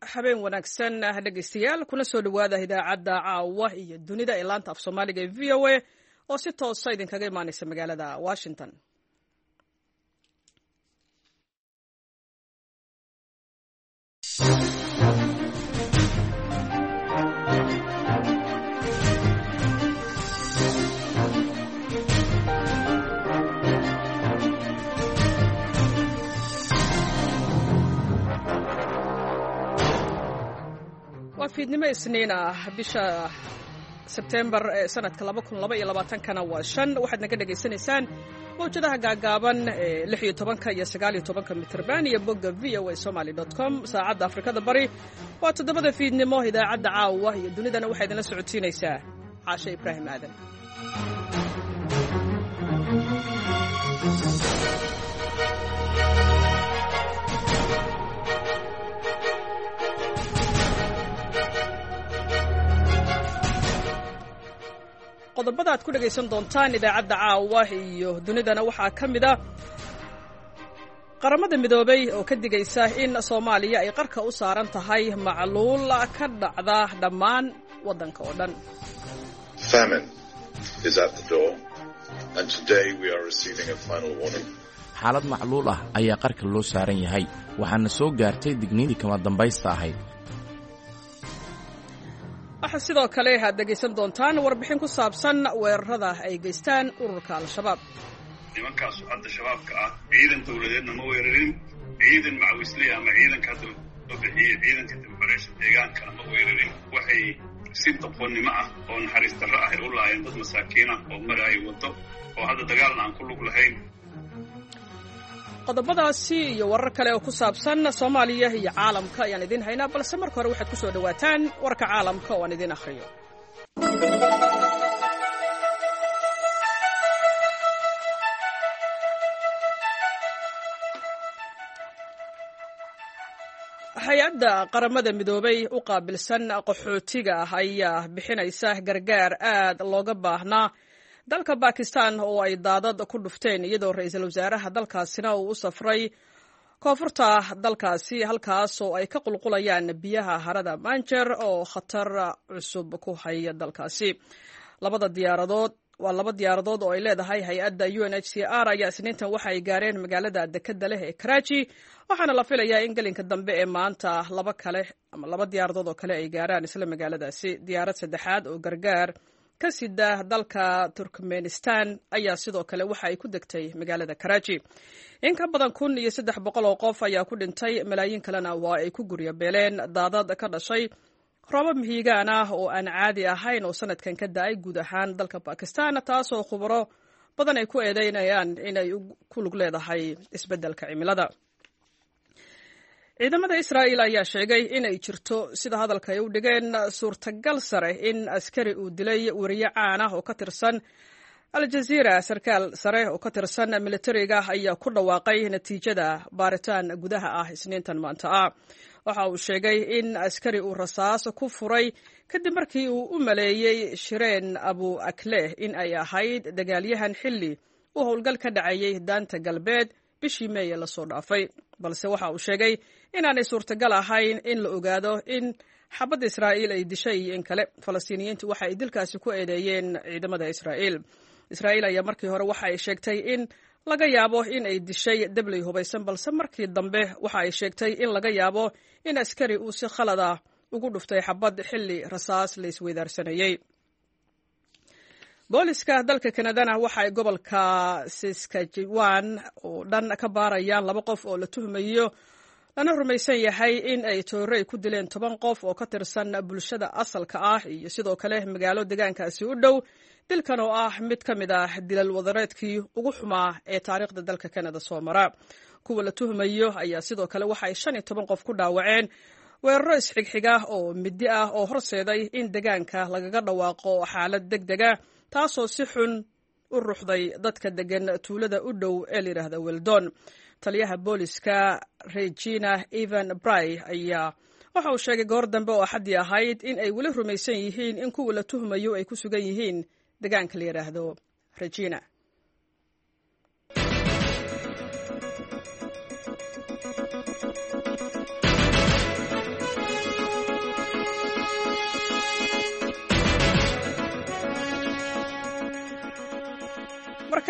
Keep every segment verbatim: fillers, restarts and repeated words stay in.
habeen wanaagsan dhegeystayaal kuna soo dhawaada idaacadda caawa iyo dunida ee laanta af soomaaliga ee v o a oo si toosa idinkaga imaaneysa magaalada Washington. waa fiidnimo isniin ah bisha Sebtembar ee sanadka laba kun laba iyo labaatan kana waa shan waxaad naga dhageysanaysaan mowjadaha gaagaaban ee lix iyo toban iyo sagaal iyo toban mitirban iyo bogga v o a somali dot com saacadda Afrikada Bari waa toddobada fiidnimo. idaacadda caawa iyo dunidana waxay idinla socodsiinaysaa Caasha Ibraahim Aadan. qodobada aad ku dhagaysan doontaan idaacadda caawa iyo dunidana waxaa ka mid ah qaramada midoobay oo ka digaysa in Soomaaliya ay qarka u saaran tahay macluul ka dhacda dhammaan waddanka oo dhan. Famine is at the door and today we are receiving a final warning. xaalad macluul ah ayaa qarka loo saaran yahay waxaana soo gaartay digniintii kama dambaysta ahayd. waxaa sidoo kale aad dhegaysan doontaan warbixin ku saabsan weerarada ay geystaan ururka al-shabaab. nimankaas hadda shabaabka ah ciidan dawladeedna ma weerarin, ciidan macawisley ama ciidanka hadda loo bixiyey ciidanka dibbareysha deegaankana ma weerarin. waxay si doqonnimo ah oo naxariis darro ah u laayeen dad masaakiin ah oo maraayo waddo oo hadda dagaalna aan ku lug lahayn. qodobadaasi iyo warar kale oo ku saabsan Soomaaliya iyo caalamka ayaan idin haynaa, balse marka hore waxaad ku soo dhawaataan warka caalamka oo aan idin akhriyo. hay-adda qaramada midoobay u qaabilsan qaxootiga ayaa bixinaysa gargaar aad looga baahnaa dalka Pakistan oo ay daadad ku dhufteen iyadoo ra'iisul wasaaraha dalkaasina uu u safray koonfurta dalkaasi halkaas oo ay ka qulqulayaan biyaha harada Manjer oo khatar cusub ku haya dalkaasi. labada diyaaradood waa laba diyaaradood oo ay leedahay hay-adda U N H C R ayaa isniintan waxa ay gaareen magaalada dekedda leh ee Karachi waxaana la filayaa in gelinka dambe ee maanta laba kale ama laba diyaaradood oo kale ay gaaraan isla magaaladaasi. diyaarad saddexaad oo gargaar ka sida dalka Turkmenistan ayaa sidoo kale waxa ay ku degtay magaalada Karachi. in ka badan kun iyo saddex boqol oo qof ayaa ku dhintay, malaayiin kalena waa ay ku guryo beeleen daadad ka dhashay roobab mihigaan ah oo aan caadi ahayn oo sanadkan ka da'ay guud ahaan dalka Pakistan, taasoo khubaro badan ay ku eedeynayaan inay ku lug leedahay isbeddelka cimilada. ciidamada Israa'iil ayaa sheegay inay jirto sida hadalka ay u dhigeen suurtagal sare in askari uu dilay wariye caan ah oo ka tirsan Al Jazeera. sarkaal sare oo ka tirsan militariga ayaa ku dhawaaqay natiijada baaritaan gudaha ah isniintan maanta ah. waxa uu sheegay in askari uu rasaas ku furay kadib markii uu u maleeyey Shireen Abu Akleh in ay ahayd dagaalyahan xilli uu howlgal ka dhacayay daanta galbeed bishii May la soo dhaafay, balse waxa uu sheegay inaanay suurtagal ahayn in la ogaado in xabadda Israa'iil ay dishay in kale. Falastiiniyiintu waxa ay dilkaasi ku eedeeyeen ciidamada Israa'iil. Israa'iil ayaa markii hore waxa ay sheegtay in laga yaabo in ay dishay dabley hubaysan, balse markii dambe waxa ay sheegtay in laga yaabo in askari uu si khalad ah ugu dhuftay xabad xilli rasaas la isweydaarsanayay. booliska dalka Kanadana waxa ay gobolka Saskatchewan oo dhan ka baarayaan laba qof oo la tuhmayo lana rumaysan yahay in ay toorey ku dileen toban qof oo ka tirsan bulshada asalka ah iyo sidoo kale magaalo deegaankaasi u dhow. dilkan oo ah mid ka mid ah dilal wadareedkii ugu xumaa ee taariikhda dalka Kanada soo mara. kuwa la tuhmayo ayaa sidoo kale waxa ay shan iyo toban qof ku dhaawaceen weeraro isxigxiga oo midi ah oo horseeday in deegaanka lagaga dhawaaqo xaalad degdeg ah, taasoo si xun u ruxday dadka degan tuulada u dhow ee la yiraahdo Weldon. taliyaha booliska Regina Evan Bray ayaa waxa uu sheegay goor dambe oo axadii ahayd in ay weli rumaysan yihiin in kuwa la tuhmayo ay ku sugan yihiin deegaanka la yiraahdo Regina.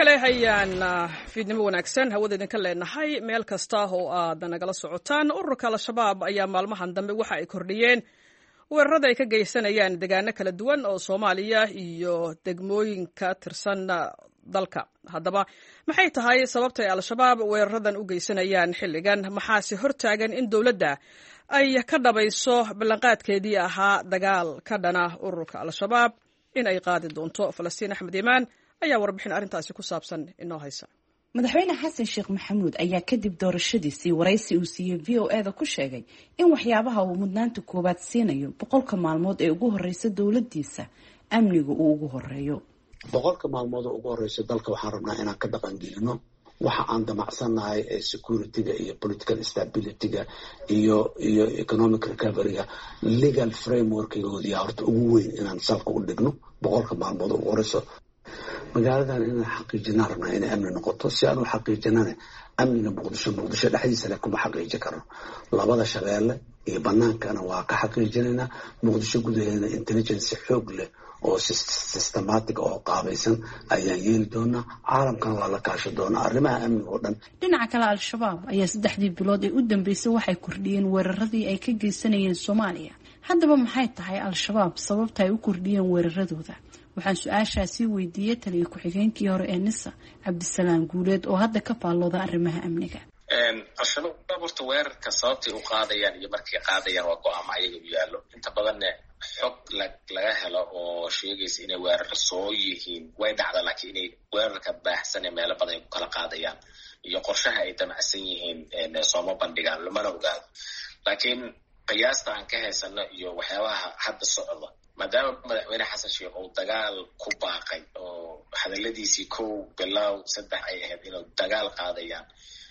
kale hayaan fiidnimo wanaagsan hawada idinka leenahay meel kasta oo aad nagala socotaan. ururka al-shabaab ayaa maalmahan dambe waxa ay kordhiyeen weerarada ay ka geysanayaan deegaano kala duwan oo Soomaaliya iyo degmooyinka tirsan dalka. haddaba maxay tahay sababta ay al-shabaab weeraradan u geysanayaan xilligan? maxaase hortaagan in dowladda ay ka dhabayso ballanqaadkeedii ahaa dagaal ka dhana ururka al-shabaab in ay qaadi doonto? Falastiin Axmed Iimaan ayaa warbixin arrintaasi ku saabsan inoo haysa. madaxweyne xasan sheekh maxamuud ayaa kadib doorashadiisii waraysi uu siiyey v o e da ku sheegay in waxyaabaha uu mudnaanta koowaad siinayo boqolka maalmood ee ugu horeysa dowladiisa amniga uu ugu horeeyo. boqolka maalmood oo ugu horeysa dalka waxaan rabnaa inaan ka dhaqan gelino waxa aan damacsannahay ee security-ga iyo political stability-ga iyo iyo economic recovery-ga legal framework-goodii horta ugu weyn inaan salka u dhigno boqolka maalmood oo ugu horeysa. magaaladan inaan xaqiijinaan rabnaa inay amni noqoto. si aan u xaqiijinana amniga muqdisho muqdisho dhexdiisa le kuma xaqiiji karno. labada shabeelle iyo banaankana waa ka xaqiijinaynaa. muqdisho gudaheeda intelligence xoog leh oo systematic oo qaabaysan ayaan yeeli doonaa. caalamkana waa la kaashi doonaa arrimaha amniga oo dhan. dhinaca kale al-shabaab ayaa saddexdii bilood ee u dambeysay waxay kordhiyeen weeraradii ay ka geysanayeen Soomaaliya. haddaba maxay tahay al-shabaab sababta ay u kordhiyeen weeraradooda? waxaan su-aashaasi weydiiyey taliye ku-xigeenkii hore ee nisa cabdisalaam guuleed oo hadda ka faallooda arrimaha amniga. al-shabaab horta weerarka sababtay u qaadayaan iyo markay qaadayaan waa go-aamo ayaga u yaallo. inta badanne xog laga helo oo sheegaysa inay weerar soo yihiin way dhacda, laakiin inay weerarka baahsan ee meelo badan ay ku kala qaadayaan iyo qorshaha ay damacsan yihiin sooma bandhigaan lamana ogaado. laakiin qiyaasta aan ka haysano iyo waxyaabaha hadda socda, maadaama madaxweyne xasan sheekh uu dagaal ku baaqay oo hadaladiisii kow bilow saddex ay ahayd inuu dagaal qaadayaan,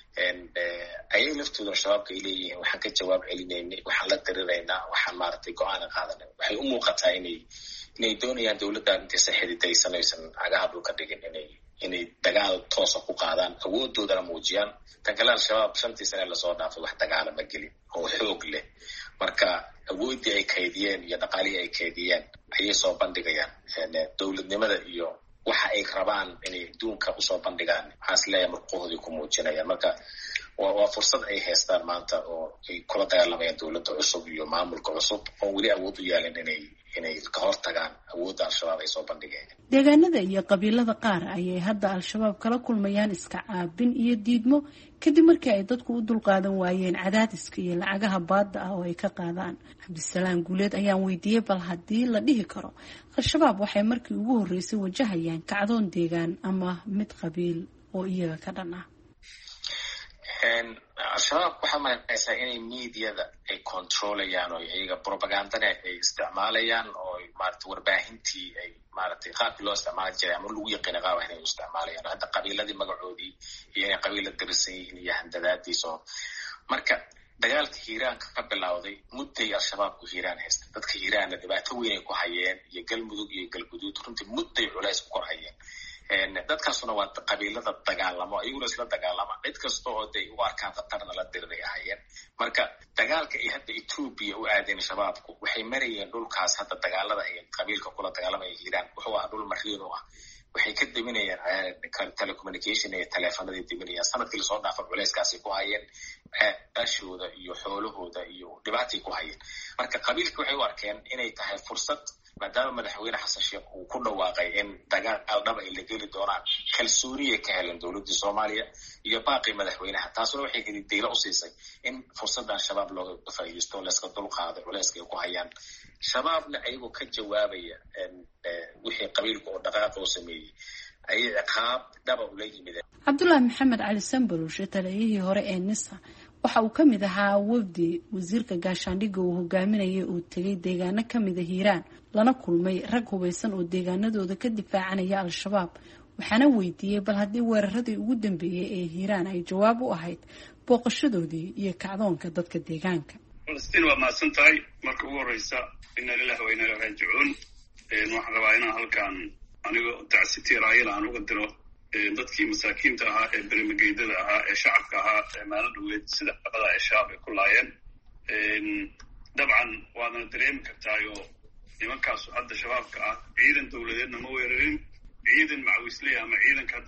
ayay laftooda shabaabka ay leeyihiin waxaan ka jawaab celinaynay, waxaan la diriraynaa, waxaan maaragtay go-aan qaadanay. waxay u muuqataa inay inay doonayaan dowladdan intaysan xididaysan aysan cagaha dhulka dhigin inay inay dagaal toosa ku qaadaan, awoodoodana muujiyaan. tan kale al-shabaab shantii sane lasoo dhaafay wax dagaala ma gelin oo xoog leh. marka awooddii ay kaydiyeen iyo dhaqaalihii ay kaydiyeen ayay soo bandhigayaan. dowladnimada iyo waxa ay rabaan inay adduunka usoo bandhigaan waxaas leeyahay marqoodii ku muujinayaan. marka waa fursad ay haystaan maanta oo ay kula dagaalamayaan dowladda cusub iyo maamulka cusub oo weli awood u yaalan inay inay ka hortagaan awoodda al-shabaab ay soo bandhigeen. deegaanada iyo qabiilada qaar ayay hadda al-shabaab kala kulmayaan iska caabin iyo diidmo kadib markii ay dadku u dulqaadan waayeen cadaadiska iyo lacagaha baadda ah oo ay ka qaadaan. cabdisalaam guuleed ayaan weydiiyey bal haddii la dhihi karo al-shabaab waxay markii ugu horreysay wajahayaan kacdoon deegaan ama mid qabiil oo iyaga ka dhan ah. al-shabaab waxaa malaysaa inay mediada ay controlayaan oo iyaga propagandana ay isticmaalayaan oo maarata warbaahintii ay maaragtay qaabkii loo isticmaali jiray ama lagu yaqiina qaaba inay u isticmaalayaan. hadda qabiiladii magacoodii iyo inay qabiila dirisan yihiin iyo handadaadiis oo marka dagaalka hiiraanka ka bilowday mudday al-shabaabku hiiraan haysta. dadka hiiraanna dhibaato weyn ay ku hayeen iyo galmudug iyo galguduud runtii mudday culays ku kor hayeen. dadkaasuna waa qabiilada dagaalamo ayaguna isla dagaalama cid kasta oo day u arkaan khatarna la diriray ahayeen. marka dagaalka ay hadda etoobiya u aadeen shabaabku waxay marayeen dhulkaas hadda dagaalada ay qabiilka kula dagaalamaya hiiraan wuxuu ahaa dhul mariin u ah. waxay ka deminayaan telecommunication iyo teleefanadii deminayaan. sanadkii lasoo dhaafay culayskaasay ku hayeen ashooda iyo xoolahooda iyo dhibaatay ku hayeen. marka qabiilka waxay u arkeen inay tahay fursad maadaama madaxweyne xasan sheekh uu ku dhawaaqay in dagaal dhab ay la geli doonaan, kalsooniyay ka heleen dowladdii Soomaaliya iyo baaqi madaxweynaha. taasuna waxay heli deylo u siisay in fursaddan shabaab looga faa'iidaysto layska dulqaado culayska ay ku hayaan. shabaabna ayagoo ka jawaabaya wixii qabiilka oo dhaqaaqa oo sameeyey ayay ciqaab dhaba ula yimideen. cabdullaahi maxamed cali sambaluushe taliyihii hore ee nisa waxa uu ka mid ahaa wafdi wasiirka gaashaandhigga uu hogaaminayay uu tegay deegaano ka mida hiiraan lana kulmay rag hubaysan oo deegaanadooda ka difaacanaya al-shabaab. waxaana weydiiyey bal haddii weeraradii ugu dambeeyey ee hiiraan ay jawaab u ahayd booqashadoodii iyo kacdoonka dadka deegaanka. falastiin waa mahadsan tahay. marka ugu horeysa inna lillahi wa inna ilaihi raajicuun. waxaan rabaa inaan halkaan aniga tacsiti raayila aan uga diro dadkii masaakiinta ahaa ee bermageydada ahaa ee shacabka ahaa ee maalin dhaweed sida dhaqada ay shabaab ay ku laayeen. dabcan waadana dareemi kartaayo nimankaasu hadda shabaabka ah ciidan dowladeedna ma weerarin, ciidan macawisley ama ciidanka hadda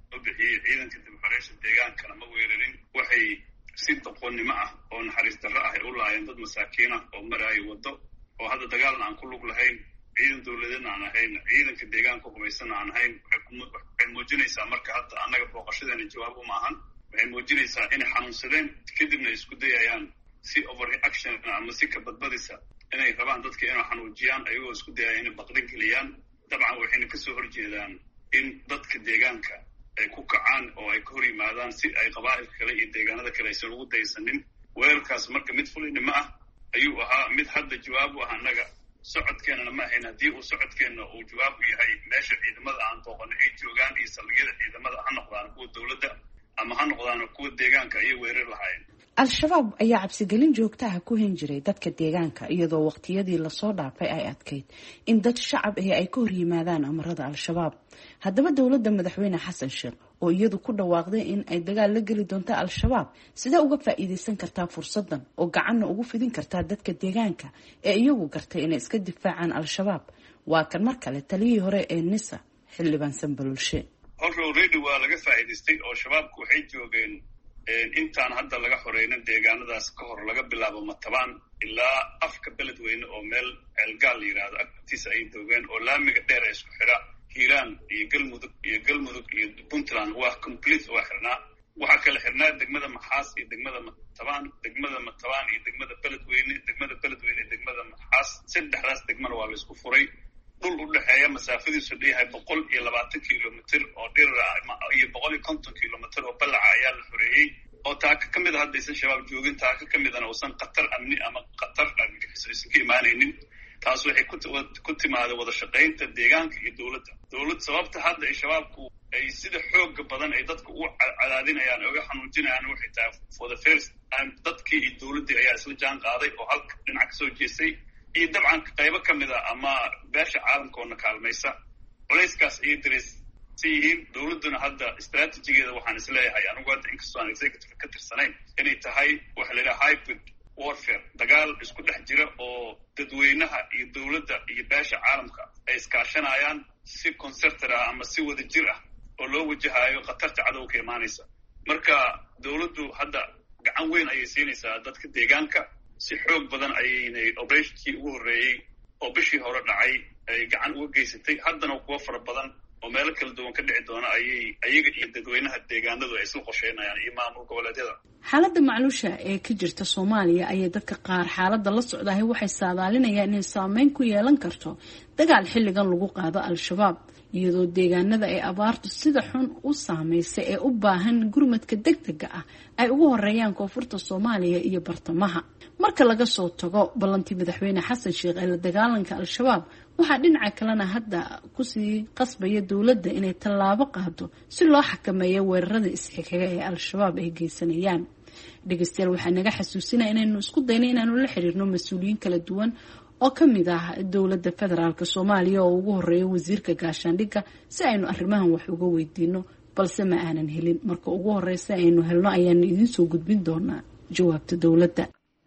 loo bixiyey ciidanka dibxoreysha deegaankana ma weerarin. Waxay si doqonnimo ah oo naxariis darro ah ay u laayeen dad masaakiin ah oo maraayo waddo oo hadda dagaalna aan ku lug lahayn, ciidan dowladeedna aan ahayn, ciidanka deegaanka hubaysanna aan ahayn. Waxay muujinaysaa marka hadda annaga booqashadeena jawaab uma ahan. Waxay muujinaysaa inay xanuunsadeen kadibna isku dayayaan si overreaction ama si ka badbadisa inay rabaan dadka inay xanuujiyaan ayagoo isku dayaya inay baqdin geliyaan. Dabcan waxayna kasoo horjeedaan in dadka deegaanka ay ku kacaan oo ay ka hor yimaadaan si ay qabaa'ilka kale iyo deegaanada kale aysan ugu daysanin. weerarkaas marka mid fulinimo ah ayuu ahaa, mid hadda jawaab u ah annaga socodkeenana ma ahayn. Haddii uu socodkeenna uu jawaab u yahay meesha ciidamada aan booqano ay joogaan iyo saldhigyada ciidamada ha noqdaan kuwa dowladda ama ha noqdaan kuwa deegaanka ayay weerar lahaayeen. al-shabaab ayaa cabsigelin joogtaha ku hin jiray dadka deegaanka iyadoo waqtiyadii lasoo dhaafay ay adkayd in dad shacab ahi ay ka hor yimaadaan amarada al-shabaab. haddaba dowladda madaxweyne xasan sheekh oo iyadu ku dhawaaqday in ay dagaal la geli doonto al-shabaab sidee uga faa'iidaysan kartaa fursadan oo gacanna ugu fidin kartaa dadka deegaanka ee iyagu gartay inay iska difaacaan al-shabaab? waa kan mar kale taliyihii hore ee nisa xildhibaan Sanbalulshe. horta already waa laga faa'iidaystay oo shabaabku waxay joogeen intaan hadda laga xoreynin deegaanadaas ka hor laga bilaabo Matabaan ilaa afka beledweyne oo meel ceelgaal la yiraahdo agtiisa ay doogeen oo laamiga dheer ee isku xira Hiiraan iyo Galmudug iyo Galmudug iyo Puntland waa complete waa xirnaa. waxaa kala xirnaa degmada Maxaas iyo degmada Matabaan, degmada Matabaan iyo degmada beledweyne, degmada beledweyne iyo degmada Maxaas. saddexdaas degmana waa la isku furay. dhul u dhexeeya masaafadiisu dheeyahay boqol iyo labaatan kilomitir oo dhir iyo boqol iyo konton kilomitir oo ballaca ayaa la xoreeyey oo taaka ka mid a haddaysan shabaab joogin, taaka ka midana uusan khatar amni ama khatar argagixiso aysan ka imaanaynin. taas waxay ku timaada wada shaqaynta deegaanka iyo dowladda. dowlad sababta hadda ay shabaabku ay sida xooga badan ay dadka u cadaadinayaan oga xanuujinayaan waxay tahay for the first time dadkii iyo dowladdii ayaa isla jaan qaaday oo halka dhinac kasoo jeestay iyo dabcan qaybo ka mid a ama beesha caalamkoona kaalmaysa. culayskaas ayay dareysan yihiin. dowladduna hadda istraatijigeeda waxaan isleeyahay anigu hadda inkastoo aan executive ka tirsanayn inay tahay waxa la yidhaha hybrid warfare, dagaal isku dhex jira oo dadweynaha iyo dowladda iyo beesha caalamka ay iskaashanayaan si concerted ah ama si wada jir ah oo loo wajahayo khatarta cadowga ka imaanaysa. marka dowladdu hadda gacan weyn ayay siinaysaa dadka deegaanka. si xoog badan ayaynay operationkii ugu horreeyey oo bishii hore dhacay ay gacan uga geysatay. haddana kuwa fara badan oo meelo kala duwan ka dhici doona ayay ayaga iyo dadweynaha deegaanadu ay isla qorsheynayaan iyo maamul goboleedyada. xaaladda macluusha ee ka jirta Soomaaliya ayay dadka qaar xaaladda la socdahay waxay saadaalinayaan inay saameyn ku yeelan karto dagaal xilligan lagu qaado al-shabaab iyadoo deegaanada ay abaartu sida xun u saameysay ee u baahan gurmadka degdega ah ay ugu horeeyaan koonfurta Soomaaliya iyo bartamaha. marka laga soo tago ballantii madaxweyne xasan sheekh ee la dagaalanka al-shabaab waxaa dhinaca kalena hadda kusii qasbaya dowladda inay tallaabo qaado si loo xakameeyo weerarada isxixiga ee al-shabaab ay geysanayaan. dhegeystayaal waxaa naga xasuusinaya inaynu isku dayno inaanu la xiriirno mas-uuliyiin kala duwan oo ka mid ah dowladda federaalka Soomaaliya oo ugu horeeya wasiirka gaashaandhigga si aynu arrimahan wax uga weydiino, balse ma aanan helin. marka ugu horeysa aynu helno ayaanu idiin soo gudbin doonaa jawaabta dowladda.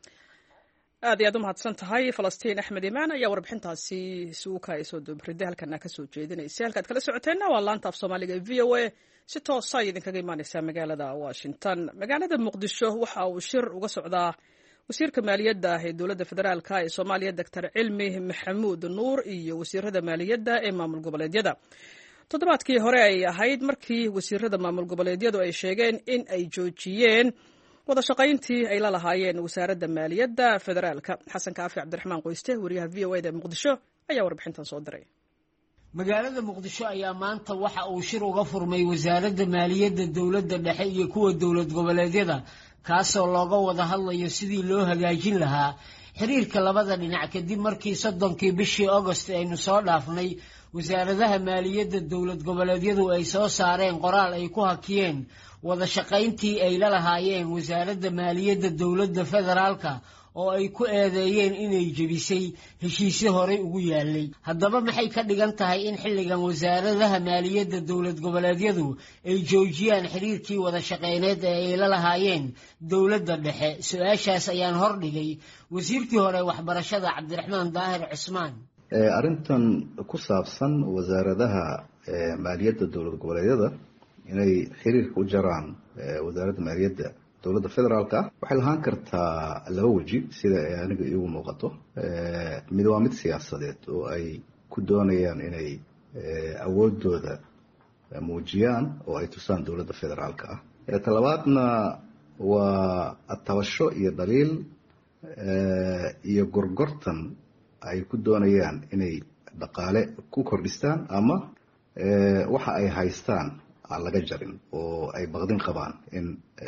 aad iyo aad u mahadsan tahay Falastiin Axmed Imaan ayaa warbixintaasi suuka ay soo doobriday halkana ka soo jeedinaysa. halkaad kala socoteena waa laanta af Soomaaliga ee V O A si toos ah idinkaga imaanaysa magaalada Washington. magaalada Muqdisho waxa uu shir uga socdaa wasiirka maaliyadda ee dowladda federaalka ee Soomaaliya Doctor Cilmi Maxamuud Nuur iyo wasiirada maaliyadda ee maamul goboleedyada. toddobaadkii hore ay ahayd markii wasiirada maamul goboleedyadu ay sheegeen in ay joojiyeen wada shaqayntii ay la lahaayeen wasaaradda maaliyadda federaalka. xasan kaafi cabdiraxmaan qoyste wariyaha V O A da Muqdisho ayaa warbixintan soo diray. magaalada Muqdisho ayaa maanta waxa uu shir uga furmay wasaaradda maaliyadda dowladda dhexe iyo kuwa dowlad goboleedyada kaasoo looga wada hadlayo sidii loo hagaajin lahaa xiriirka labada dhinac kadib markii soddonkii bishii August aynu soo dhaafnay wasaaradaha maaliyadda dowlad goboleedyadu ay soo saareen qoraal ay ku hakiyeen wada shaqayntii ay la lahaayeen wasaaradda maaliyadda dowladda federaalka oo ay ku eedeeyeen inay jebisay heshiisyo hore ugu yaalay. haddaba maxay ka dhigan tahay in xilligan wasaaradaha maaliyadda dowlad goboleedyadu ay joojiyaan xiriirkii wada shaqeyneed ee ay la lahaayeen dowladda dhexe? su-aashaas ayaan hordhigay wasiirkii hore waxbarashada Cabdiraxmaan Daahir Cusmaan. arrintan ku saabsan wasaaradaha maaliyadda dowlad goboleedyada inay xiriirka u jaraan wasaaradda maaliyadda dowladda federaalka ah waxay lahaan kartaa laba weji sida ay aniga iigu muuqato. mid waa mid siyaasadeed oo ay ku doonayaan inay awoodooda muujiyaan oo ay tusaan dowladda federaalka ah. talabaadna waa atabasho iyo dhaliil iyo gorgortan ay ku doonayaan inay dhaqaale ku kordhistaan ama waxa ay haystaan aan laga jarin oo ay baqdin qabaan in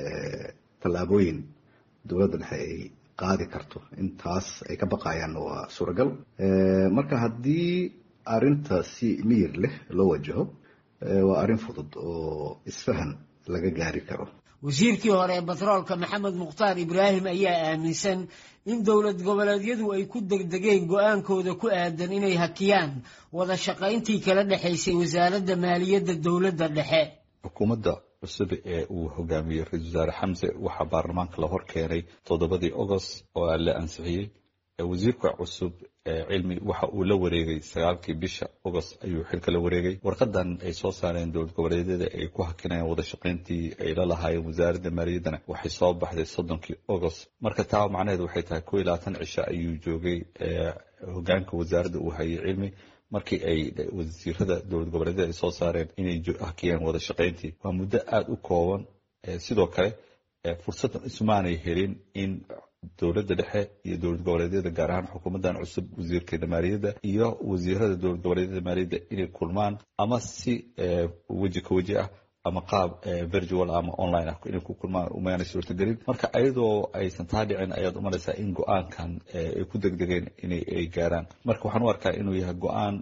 tallaabooyin dowladda dhexe ay qaadi karto intaas ay ka baqayaanna waa suuragal. marka haddii arrinta si miyir leh loo wajaho waa arrin fudud oo isfahan laga gaari karo. wasiirkii hore ee batroolka maxamed mukhtaar ibraahim ayaa aaminsan in dowlad goboleedyadu ay ku degdegeen go-aankooda ku aadan inay hakiyaan wada shaqayntii kala dhexaysay wasaaradda maaliyadda dowladda dhexe. xukuumadda cusub ee uu hogaamiyey ra-iisul wasaare xamse waxaa baarlamaanka la hor keenay toddobadii agost oo la ansixiyey. wasiirka cusub cilmi waxa uu la wareegay sagaalkii bisha agost ayuu xilka la wareegay. warqadan ay soo saareen dowlad goboleedyada ay ku hakinayaan wada shaqayntii ay la lahaayeen wasaaradda maaliyaddana waxay soo baxday soddonkii agost. marka taa macnaheedu waxay tahay koo iyo labaatan cisho ayuu joogay hogaanka wasaaradda uu hayay cilmi markii ay wasiirada dowlad goboleedyada ay soo saareen inay hakiyaan wada shaqayntii. waa muddo aada u kooban. sidoo kale fursaddan isumaanay helin in dowladda dhexe iyo dowlad goboleedyada gaar ahaan xukuumaddan cusub wasiirkeeda maaliyadda iyo wasiirada dowlad goboleedyada maaliyadda inay kulmaan ama si weji ka weji ah ama qaab virtual ama online ah inay ku kulmaan umaanay suurtagelin. marka ayadoo aysan taa dhicin ayaad umalaysaa in go-aankan ay ku degdegeen inay ay gaaraan. marka waxaan u arkaa inuu yahay go-aan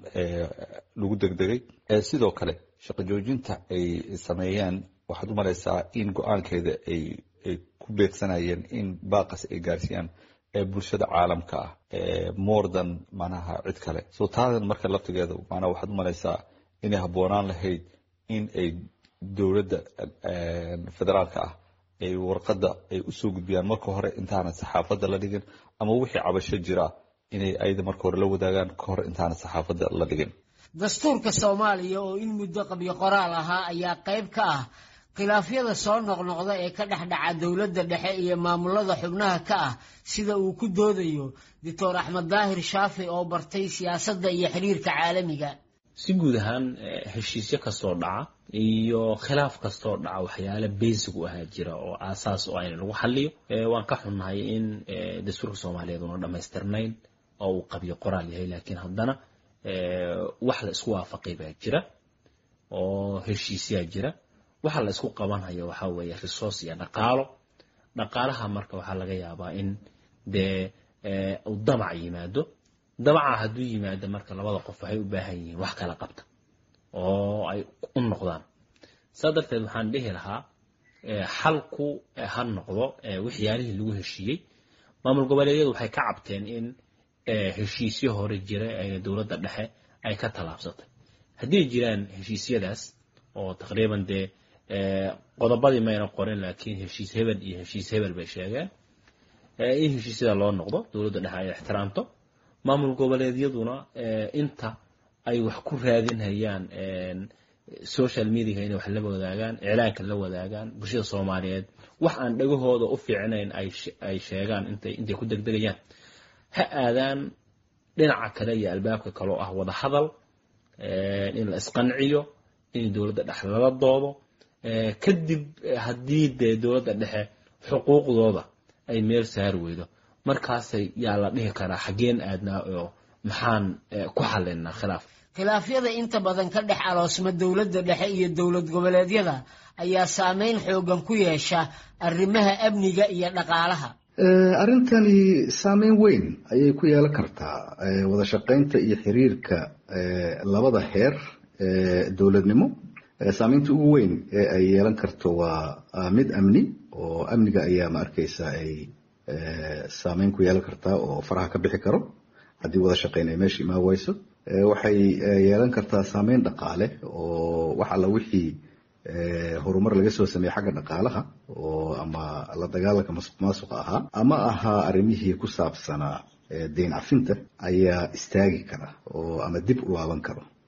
lagu degdegay. sidoo kale shaqo joojinta ay sameeyeen waxaad umalaysaa in go-aankeeda ay ay ku beegsanayeen in baaqas ay gaarsiiyaan ee bulshada caalamka ah more than manaha cid kale. soo taadan marka laftigeeda macnaha waxaad umalaysaa inay habboonaan lahayd in ay dowladda federaalka ah ay warqadda ay usoo gudbiyaan marka hore intaanan saxaafadda la dhigin ama wixii cabasho jira inay ayada marka hore la wadaagaan ka hor intaanan saxaafadda la dhigin. dastuurka soomaaliya oo in muddo qabyo qoraal ahaa ayaa qayb ka ah khilaafyada soo noqnoqda ee ka dhex dhaca dowladda dhexe iyo maamulada xubnaha ka ah sida uu ku doodayo doctor axmed daahir shaafi oo bartay siyaasadda iyo xiriirka caalamiga. si guud ahaan heshiisyo kastoo dhaca iyo khilaaf kastoo dhaca waxyaale basic u ahaa jira oo aasaas oo ayna lagu xalliyo. waan ka xunnahay in dastuurka soomaaliyeed una dhammaystirnayn oo uu qabyo qoraal yahay laakiin haddana wax la isku waafaqay baa jira oo heshiisyaa jira. waxa la isku qabanaya waxa weeye resource iyo dhaqaalo. dhaqaalaha marka waxaa laga yaabaa in dee uu damac yimaado. damaca hadduu yimaado marka labada qof waxay u baahan yihiin wax kala qabta oo ay u noqdaan. saa darteed waxaan dhihi lahaa xalku ha noqdo waxyaalihii lagu heshiiyey. maamul goboleedyadu waxay ka cabteen in heshiisyo hore jira ee dowladda dhexe ay ka tallaabsatay. haddii jiraan heshiisyadaas oo taqriiban dee qodobadii mayna qorin laakiin heshiis hebel iyo heshiis hebel bay sheegeen in heshiisyada loo noqdo dowladda dhexe ay ixtiraamto. maamul goboleedyaduna inta ay wax ku raadinayaan social media inay wax la wadaagaan iclaanka la wadaagaan bulshada Soomaaliyeed wax aan dhagahooda u fiicnayn ay ay sheegaan intay intay ku degdegayaan ha aadaan dhinaca kale iyo albaabka kale oo ah wada hadal in la isqanciyo in dowladda dhexe la doodo kadib haddii dowladda dhexe xuquuqdooda ay meel saar weydo markaasay yaa la dhihi karaa xageen aadnaa oo maxaan ku xalinaa khilaaf. khilaafyada inta badan ka dhex aloosma dowladda dhexe iyo dowlad goboleedyada ayaa saameyn xoogan ku yeesha arrimaha amniga iyo dhaqaalaha. arrintani saameyn weyn ayay ku yeelan kartaa wada shaqaynta iyo xiriirka labada heer dowladnimo. saameynta ugu weyn ee ay yeelan karto waa mid amni oo amniga ayaa ma arkaysa ay saameyn ku yeelan kartaa oo faraha ka bixi karo haddii wada shaqayn ay meesha imaan wayso. waxay yeelan kartaa saameyn dhaqaale oo wax alla wixii horumar laga soo sameeyey xagga dhaqaalaha oo ama la dagaalanka masuqmaasuqa ahaa ama ahaa arrimihii ku saabsanaa deyn cafinta ayaa istaagi kara oo ama dib u laaban karo.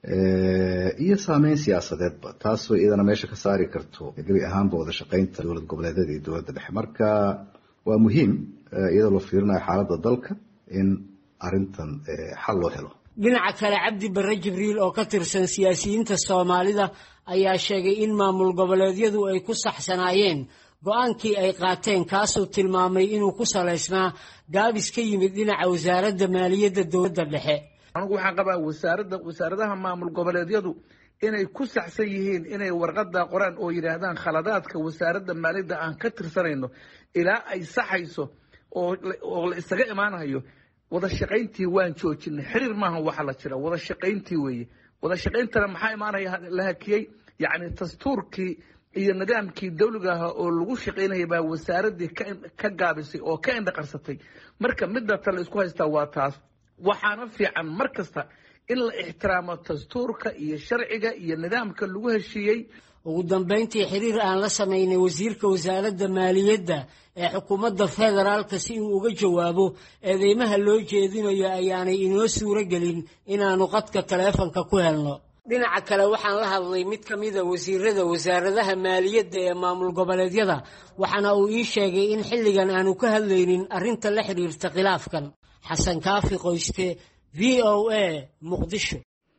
iyo saameyn siyaasadeedba taasoo iyadana meesha ka saari karto gebi ahaanba wada shaqaynta dowlad goboleedyada iyo dowladda dhexe marka waa muhiim iyadoo loo fiirinayo xaaladda dalka in arrintan xal loo helo. dhinaca kale cabdi barre jibriil oo ka tirsan siyaasiyiinta soomaalida ayaa sheegay in maamul goboleedyadu ay ku saxsanaayeen go-aankii ay qaateen kaasoo tilmaamay inuu ku salaysnaa gaabis ka yimid dhinaca wasaaradda maaliyadda dowladda dhexe. anigu waxaan qabaa wasaaradda wasaaradaha maamul goboleedyadu inay ku saxsan yihiin inay warqada qoraan oo yidhaahdaan khaladaadka wasaaradda maaliyadda aan ka tirsanayno ilaa ay saxayso oo oo la isaga imaanayo wada shaqayntii waan joojinay xiriir maahan waxa la jira wada shaqayntii weeye wada shaqayntana maxaa imaanaya la hakiyey yacni dastuurkii iyo nidaamkii dawliga ahaa oo lagu shaqaynayay baa wasaaraddii ka gaabisay oo ka indhaqarsatay marka midda tale isku haystaa waa taas waxaana fiican mar kasta in la ixtiraamo dastuurka iyo sharciga iyo nidaamka lagu heshiiyey. ugu dambeyntii xiriir aan la samaynay wasiirka wasaaradda maaliyadda ee xukuumadda federaalka si uu uga jawaabo eedeymaha loo jeedinayo ayaanay inoo suuro gelin inaanu qadka taleefanka ku helno. dhinaca kale waxaan la hadlay mid ka mida wasiirada wasaaradaha maaliyadda ee maamul goboleedyada waxaana uu ii sheegay in xilligan aanu ka hadlaynin arrinta la xiriirta khilaafkan. xasan kaafi qoyste v o a muqdisho.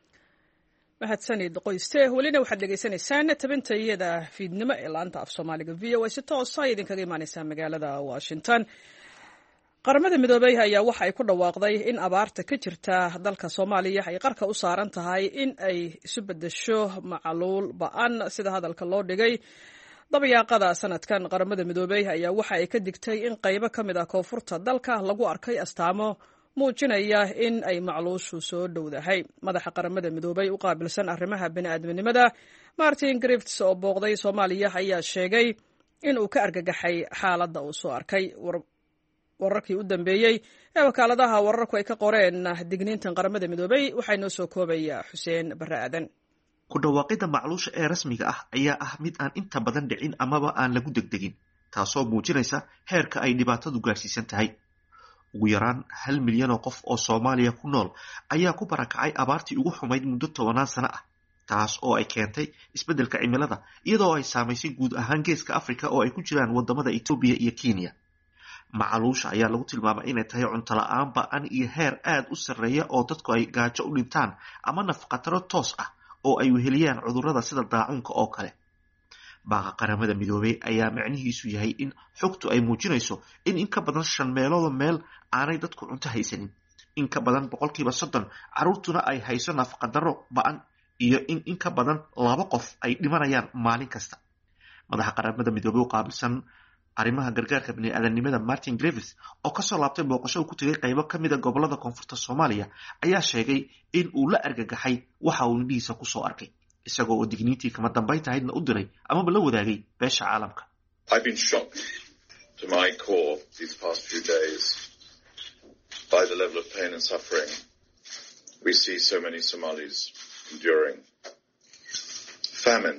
mahadsanid qoyste welina waxaad dhegaysanaysaan tabintayada fiidnimo ee laanta af soomaaliga v o a si toosa idinkaga imaaneysaa magaalada washington. qaramada midoobey ayaa waxa ay ku dhawaaqday in abaarta ka jirta dalka soomaaliya ay qarka u saaran tahay in ay isu bedesho macaluul ba-an sida hadalka loo dhigay. dabayaaqada sanadkan qaramada midoobey ayaa waxa ay ka digtay in qaybo ka mid ah koonfurta dalka lagu arkay astaamo muujinaya in ay macluushu soo dhowdahay. madaxa qaramada midoobey u qaabilsan arrimaha bini'aadminimada martin griffiths oo booqday soomaaliya ayaa sheegay in uu ka argagaxay xaaladda uu soo arkay. wararkii u dambeeyey ee wakaaladaha wararku ay ka qoreen digniintan qaramada midoobey waxaa inoo soo koobaya xuseen barre aadan. ku dhawaaqida macluusha ee rasmiga ah ayaa ah mid aan inta badan dhicin amaba aan lagu degdegin taasoo muujinaysa heerka ay dhibaatadu gaadhsiisan tahay. ugu yaraan hal milyan oo qof oo soomaaliya ku nool ayaa ku barakacay abaartii ugu xumayd muddo tobanaan sano ah taas oo ay keentay isbeddelka cimilada iyadoo ay saamaysay guud ahaan geeska africa oo ay ku jiraan wadamada etoobiya iyo kenya. macaluusha ayaa lagu tilmaamay inay tahay cunto la-aan ba-an iyo heer aada u sarreeya oo dadku ay gaajo u dhintaan ama nafaqataro toos ah oo ay weheliyaan cudurrada sida daacuunka oo kale. baaqa qaramada midoobey ayaa macnihiisu yahay in xogtu ay muujinayso in in ka badan shan meelooda meel aanay dadku cunto haysanin, in ka badan boqolkiiba soddon carruurtuna ay hayso nafaqadaro ba-an iyo in in ka badan laba qof ay dhimanayaan maalin kasta. madaxa qaramada midoobey u qaabilsan arrimaha gargaarka bini'aadanimada martin griffiths oo kasoo laabtay booqasho uu ku tegay qaybo ka mida gobolada koonfurta soomaaliya ayaa sheegay in uu la argagaxay waxa uu indhihiisa kusoo arkay isagoo oo digniintii kama dambayn tahaydna u diray amaba la wadaagay beesha caalamka. I've been shocked to my core these past few days by the level of pain and suffering we see so many Somalis enduring. Famine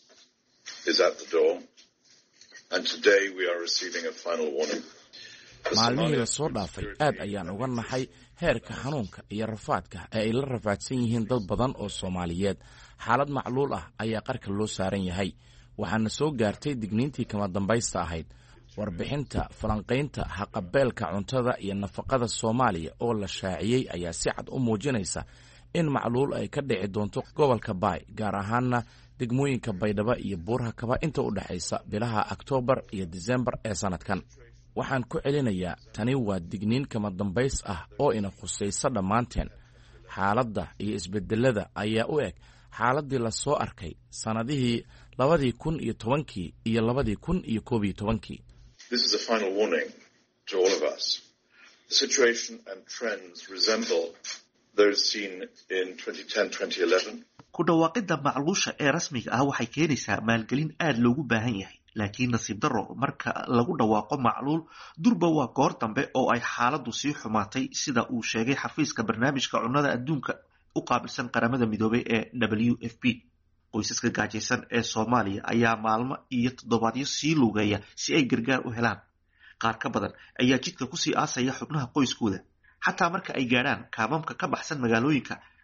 is at the door. And today we are receiving a final warning. maalmihii la soo dhaafay aad ayaan uga naxay heerka xanuunka iyo rafaadka ee ay la rafaadsan yihiin dad badan oo Soomaaliyeed. xaalad macluul ah ayaa qarka loo saaran yahay. waxaana soo gaartay digniintii kama dambaysta ahayd warbixinta falanqaynta haqabeelka cuntada iyo nafaqada Soomaaliya oo la shaaciyay ayaa si cad u muujinaysa in macluul ay ka dhici doonto gobolka Baay gaar ahaanna degmooyinka Baydhabo iyo Buurhakaba inta u dhaxaysa bilaha Oktoobar iyo Diseembar ee sanadkan. waxaan ku celinayaa tani waa digniin kama dambays ah oo ina khusaysa dhammaanteen. xaaladda iyo isbedelada ayaa u eg xaaladii la soo arkay sanadihii labadii kun iyo tobankii iyo labadii kun iyo koob iyo tobankii. This is a final warning to all of us. The situation and trends resemble those seen in twenty ten twenty eleven. ku dhawaaqida macluusha ee rasmiga ah waxay keenaysaa maalgelin aad loogu baahan yahay, laakiin nasiib darro marka lagu dhawaaqo macluul durba waa goor dambe oo ay xaaladdu sii xumaatay sida uu sheegay xafiiska barnaamijka cunnada adduunka u qaabilsan qaramada midoobay ee W F P. qoysaska gaajaysan ee Soomaaliya ayaa maalmo iyo toddobaadyo sii lugeeya si ay gargaar u helaan. qaar ka badan ayaa jidka kusii aasaya xubnaha qoyskooda xataa marka ay gaadhaan kaamamka ka baxsan magaalooyinka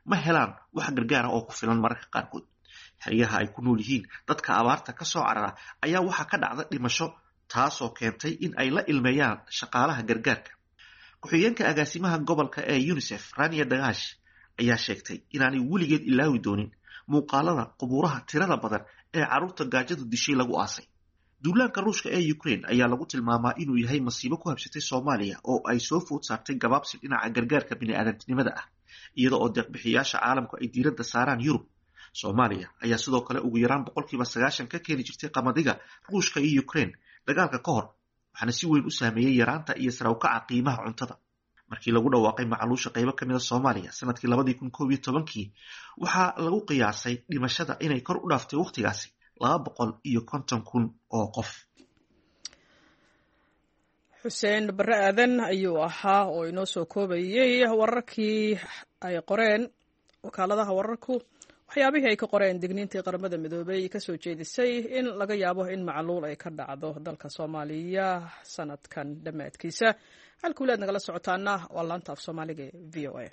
ma helaan wax gargaara oo ku filan mararka qaarkood. xeryaha ay ku nool yihiin dadka abaarta ka soo carara ayaa waxaa ka dhacda dhimasho, taasoo keentay in ay la ilmeeyaan shaqaalaha gargaarka. ku-xigeenka agaasimaha gobolka ee UNICEF Rania Dagash ayaa sheegtay inaanay weligeed ilaawi doonin muuqaalada qubuuraha tirada badan ee carruurta gaajadu dishay lagu aasay. duulaanka ruushka ee Ukraine ayaa lagu tilmaamaa inuu yahay masiibo ku habsatay Soomaaliya oo ay soo food saartay gabaabsi dhinaca gargaarka bini'aadantinimada ah, iyada oo deeq-bixiyaasha caalamku ay diiradda saaraan Yurub. Soomaaliya ayaa sidoo kale ugu yaraan boqolkiiba sagaashan ka keeni jirtay qamadiga ruushka iyo Ukraine dagaalka ka hor, waxaana si weyn u saameeyey yaraanta iyo sare u kaca qiimaha cuntada. markii lagu dhawaaqay macluusha qaybo ka mid a Soomaaliya sanadkii labadii kun koob iyo tobankii, waxaa lagu qiyaasay dhimashada inay kor u dhaaftay waqtigaasi laba boqol iyo konton kun oo qof. xuseen barre aadan ayuu ahaa oo inoo soo koobayey wararkii ay qoreen wakaaladaha wararku, waxyaabihii ay ka qoreen digniintii qaramada midoobay kasoo jeedisay in laga yaabo in macluul ay ka dhacdo dalka Soomaaliya sanadkan dhammaadkiisa. halkuulaad nagala socotaana waa laanta af Soomaaliga ee V O A.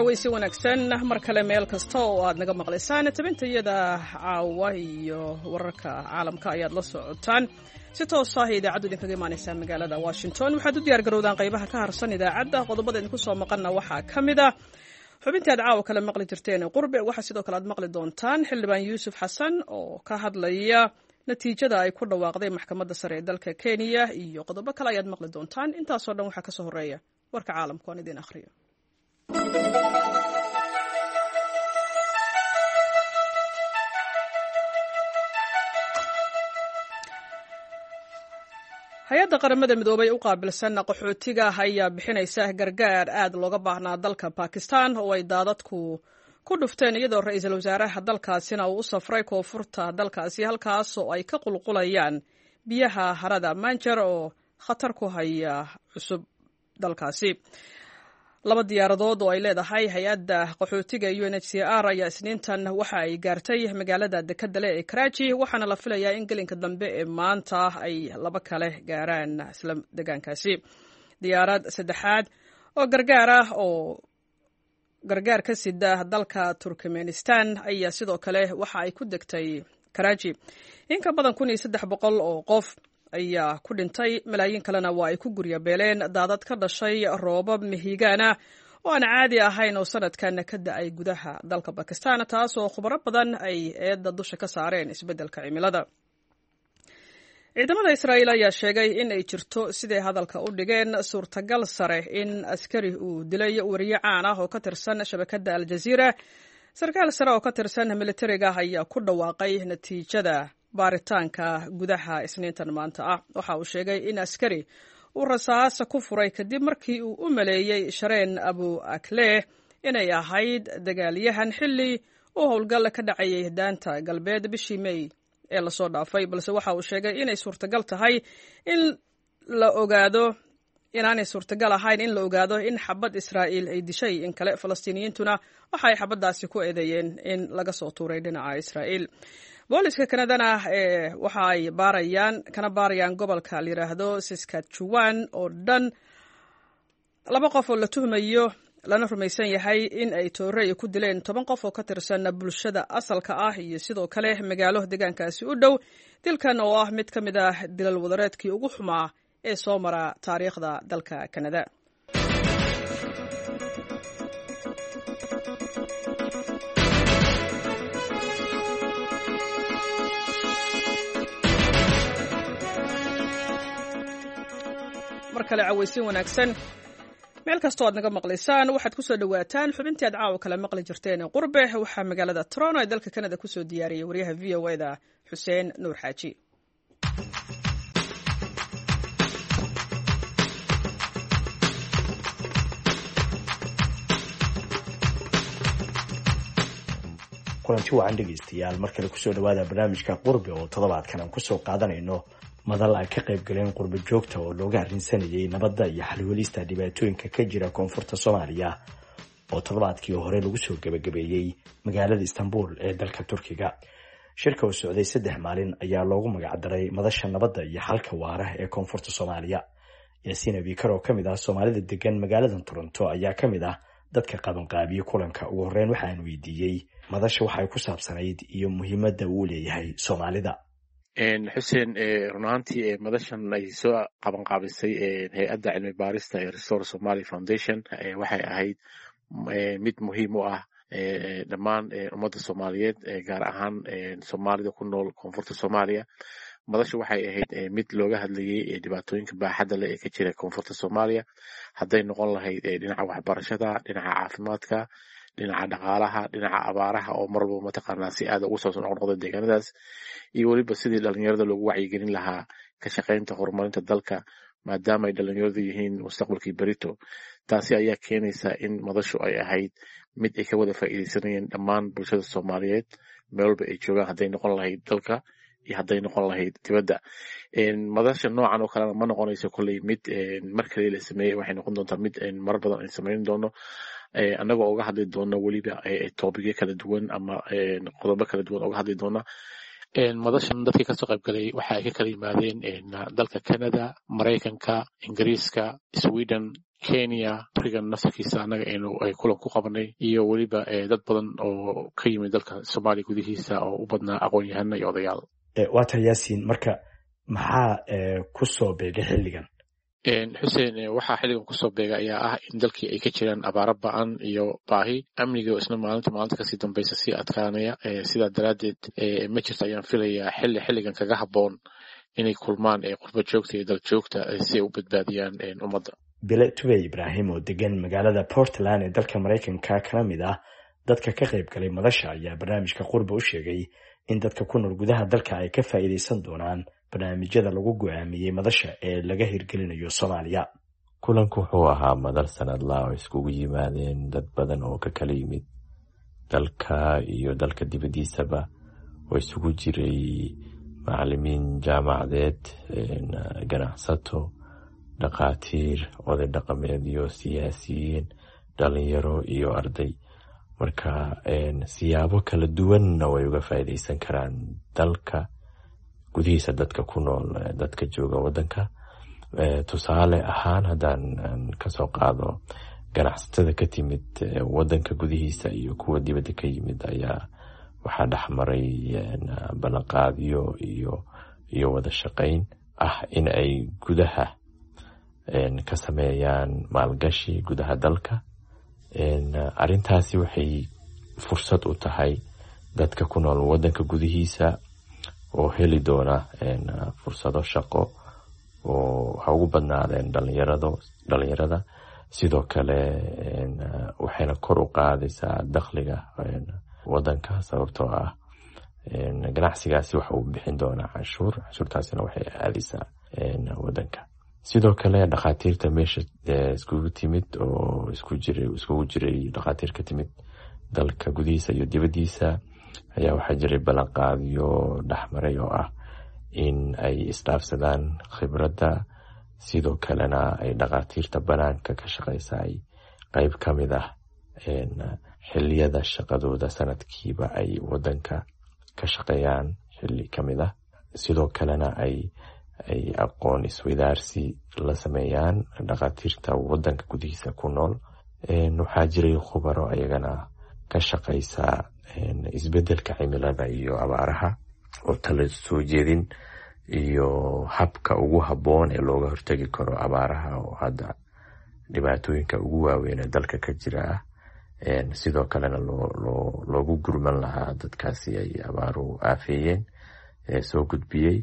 cawaysi wanaagsan mar kale meel kasta oo aad naga maqlaysaan tabintayada caawa iyo wararka caalamka ayaad la socotaan si toos ah idaacaddu idinkaga imaanaysaa magaalada Washington waxaad u diyaar garowdaan qaybaha ka harsan idaacadda qodobada idinku soo maqana waxaa ka mid ah xubintii aad caawa kale maqli jirteen qurbe waxaa sidoo kale aad maqli doontaan xildhibaan Yuusuf Xasan oo ka hadlaya natiijada ay ku dhawaaqday maxkamadda sare ee dalka Kenya iyo qodobo kale ayaad maqli doontaan intaasoo dhan waxaa ka soo horeeya warka caalamka oo idin akhriyo hay-adda qaramada midoobay u qaabilsan qaxootiga ayaa bixinaysa gargaar aad looga baahnaa dalka Pakistan oo ay daadadku ku dhufteen iyadoo ra'iisul wasaaraha dalkaasina uu u safray koonfurta dalkaasi halkaas oo ay ka qulqulayaan biyaha harada Manjar oo khatar ku haya cusub dalkaasi laba diyaaradood oo ay leedahay hay-adda qaxootiga U N H C R ayaa isniintan waxa ay gaartay magaalada dekedda ee Karachi waxaana la filayaa in gelinka dambe ee maanta ay laba kale gaaraan isla deegaankaasi diyaarad saddexaad oo gargaar ah oo gargaar ka sida dalka Turkmenistan ayaa sidoo kale waxa ay ku degtay Karachi in ka badan kun iyo saddex boqol oo qof ayaa ku dhintay malaayiin kalena waa ay ku gurya beeleen daadad ka dhashay roobab mihigaana oo aan caadi ahayn oo sanadkan ka da'ay gudaha dalka Pakistan taas oo khubaro badan ay eedda dusha ka saareen isbeddelka cimilada ciidamada Israa'iil ayaa sheegay in ay jirto sidee hadalka u dhigeen suurtagal sare in askari uu dilay wariye caan ah oo ka tirsan shabakadda Al Jazeera sarkaal sare oo ka tirsan militariga ayaa ku dhawaaqay natiijada baaritaanka gudaha isniintan maanta ah waxa uu sheegay in askari uu rasaas ku furay kadib markii uu u maleeyay Shareen Abu Akleh inay ahayd dagaalyahan xilli uu howlgal ka dhacayay daanta galbeed bishii May ee la soo dhaafay balse waxa uu sheegay inay suurtagal tahay in la ogaado inaanay suurtagal ahayn in la ogaado in xabad Israa'iil ay dishay in kale Falastiiniyiintuna waxa ay xabadaasi ku eedeeyeen in laga soo tuuray dhinaca Israa'iil booliska Kanadana ee waxa ay baarayaan kana baarayaan gobolka la yiraahdo Saskatchewan oo dhan laba qof oo la tuhmayo lana rumaysan yahay in ay toorey ku dileen toban qof oo ka tirsan bulshada asalka ah iyo sidoo kale magaalo deegaankaasi u dhow dilkan oo ah mid ka mid ah dilal wadareedkii ugu xumaa ee soo mara taariikhda dalka Kanada markale cawaysin wanaagsan meel kastoo aad naga maqlaysaan waxaad ku soo dhawaataan xubintii aad caawa kala maqli jirteen qurbe waxaa magaalada Toronto ee dalka Canada ku soo diyaariyay wariyaha V O A-da Xuseen Nuur Xaaji kulanti wacan dhegeystayaal markale ku soo dhawaada barnaamijka qurbe oo toddobaadkan aan ku soo qaadanayno madal ay ka qayb galeen qurbo joogta oo looga arrinsanayay nabadda iyo xalwalista dhibaatooyinka ka jira koonfurta Soomaaliya oo toddobaadkii hore lagu soo gabagabeeyay magaalada Istanbul ee dalka Turkiga shirka oo socday saddex maalin ayaa loogu magac daray madasha nabadda iyo xalka waara ee koonfurta Soomaaliya Yaasiin Abikar oo kamid ah Soomaalida degan magaalada Toronto ayaa kamid ah dadka qaban qaabiye kulanka ugu horreyn waxaan weydiiyay madasha waxa ay ku saabsanayd iyo muhiimadda uu leeyahay Soomaalida xuseen runaantii madashan ay soo qaban qaabisay hay-adda cilmi baarista ee Restore Somali Foundation waxay ahayd mid muhiim u ah dhammaan ummadda Soomaaliyeed gaar ahaan Soomaalida ku nool koonfurta Soomaaliya madashu waxay ahayd mid looga hadlayay dhibaatooyinka baaxadda leh ee ka jira koonfurta Soomaaliya hadday noqon lahayd dhinaca waxbarashada dhinaca caafimaadka dhinaca dhaqaalaha dhinaca abaaraha oo marba mataqaanaa si aad ugu soo noqnoqda deegaanadaas iyo weliba sidii dhalinyarada loogu wacyigelin lahaa ka shaqaynta horumarinta dalka maadaama ay dhalinyaradu yihiin mustaqbalkii berito taasi ayaa keenaysa in madashu ay ahayd mid ay ka wada faa'iidaysanayeen dhammaan bulshada Soomaaliyeed meel walba ay joogaan hadday noqon lahayd dalka iyo hadday noqon lahayd dibadda madasha noocan oo kalena ma noqonayso kolley mid mar kale la sameeyey waxay noqon doontaa mid mar badan ay samayn doono annagoo uga hadli doono weliba toobigyo kala duwan ama qodobo kala duwan uga hadli doona madashan dadkii kasoo qayb galay waxa ay ka kala yimaadeen dalka Canada, Maraykanka, Ingiriiska, Sweden kenya rigan nasarkiisa annaga aynu ay kulan ku qabanay iyo weliba dad badan oo ka yimid dalka soomaaliya gudihiisa oo u badnaa aqoon-yahano iyo odayaal. waata yaasiin, marka maxaa ku soo beegay xilligan? xuseen, waxaa xilligan kusoo beega ayaa ah in dalkii ay ka jiraan abaaro ba-an iyo baahi amniga isna maalinta maalinta kasii dambaysa sii adkaanaya. sidaa daraaddeed ma jirto ayaan filayaa xilli xilligan kaga habboon inay kulmaan qurba joogta iyo dal joogta si ay u badbaadiyaan ummadda. bile tubey ibraahim oo degan magaalada portland ee dalka maraykanka kana mid ah dadka ka qayb galay madasha ayaa barnaamijka qurba u sheegay in dadka ku nool gudaha dalka ay ka faa'iidaysan doonaan barnaamijyada lagu go'aamiyey madasha ee laga hirgelinayo Soomaaliya. kulanku wuxuu ahaa madal sanadlaha oo iskugu yimaadeen dad badan oo ka kala yimid dalka iyo dalka dibadiisaba, oo isugu jiray macallimiin jaamacadeed, ganacsato, dhaqaatiir, oday dhaqameed iyo siyaasiyiin, dhalinyaro iyo arday. marka siyaabo kala duwanna way uga faa'iidaysan karaan dalka gudihiisa dadka ku nool, dadka jooga wadanka. tusaale ahaan haddaan kasoo qaado ganacsatada ka timid wadanka gudihiisa iyo kuwa dibadda ka yimid ayaa waxaa dhexmaray ballanqaadyo iyo iyo wada shaqayn ah in ay gudaha ka sameeyaan maalgashi gudaha dalka. arrintaasi waxay fursad u tahay dadka ku nool wadanka gudihiisa oo heli doona fursado shaqo oo ha ugu badnaadeen dhalinyarada dhalinyarada sidoo kale waxayna kor u qaadaysaa dakhliga wadanka, sababtoo ah ganacsigaasi waxa uu bixin doonaa canshuur, canshuurtaasina waxay aadaysaa wadanka. sidoo kale dhakhaatiirta meesha iskugu timid oo isku jiray iskugu jiray dhakhaatiir ka timid dalka gudihiisa iyo dibadiisa ayaa waxaa jiray ballanqaadyo dhexmaray oo ah in ay isdhaafsadaan khibradda, sidoo kalena ay dhakhaatiirta banaanka ka shaqaysa ay qayb ka mid ah xilliyada shaqadooda sanadkiiba ay wadanka ka shaqeeyaan xilli ka mid ah. sidoo kalena ay ay aqoon isweydaarsi la sameeyaan dhakhaatiirta wadanka gudihiisa ku nool. waxaa jiray khubaro ayagana ka shaqaysa isbedelka cimilada iyo abaaraha oo tala soo jeedin iyo habka ugu habboon ee looga hortagi karo abaaraha oo hadda dhibaatooyinka ugu waaweyn ee dalka ka jira ah. sidoo kalena loo loo loogu gurman lahaa dadkaasi ay abaaruhu aafeeyeen soo gudbiyey.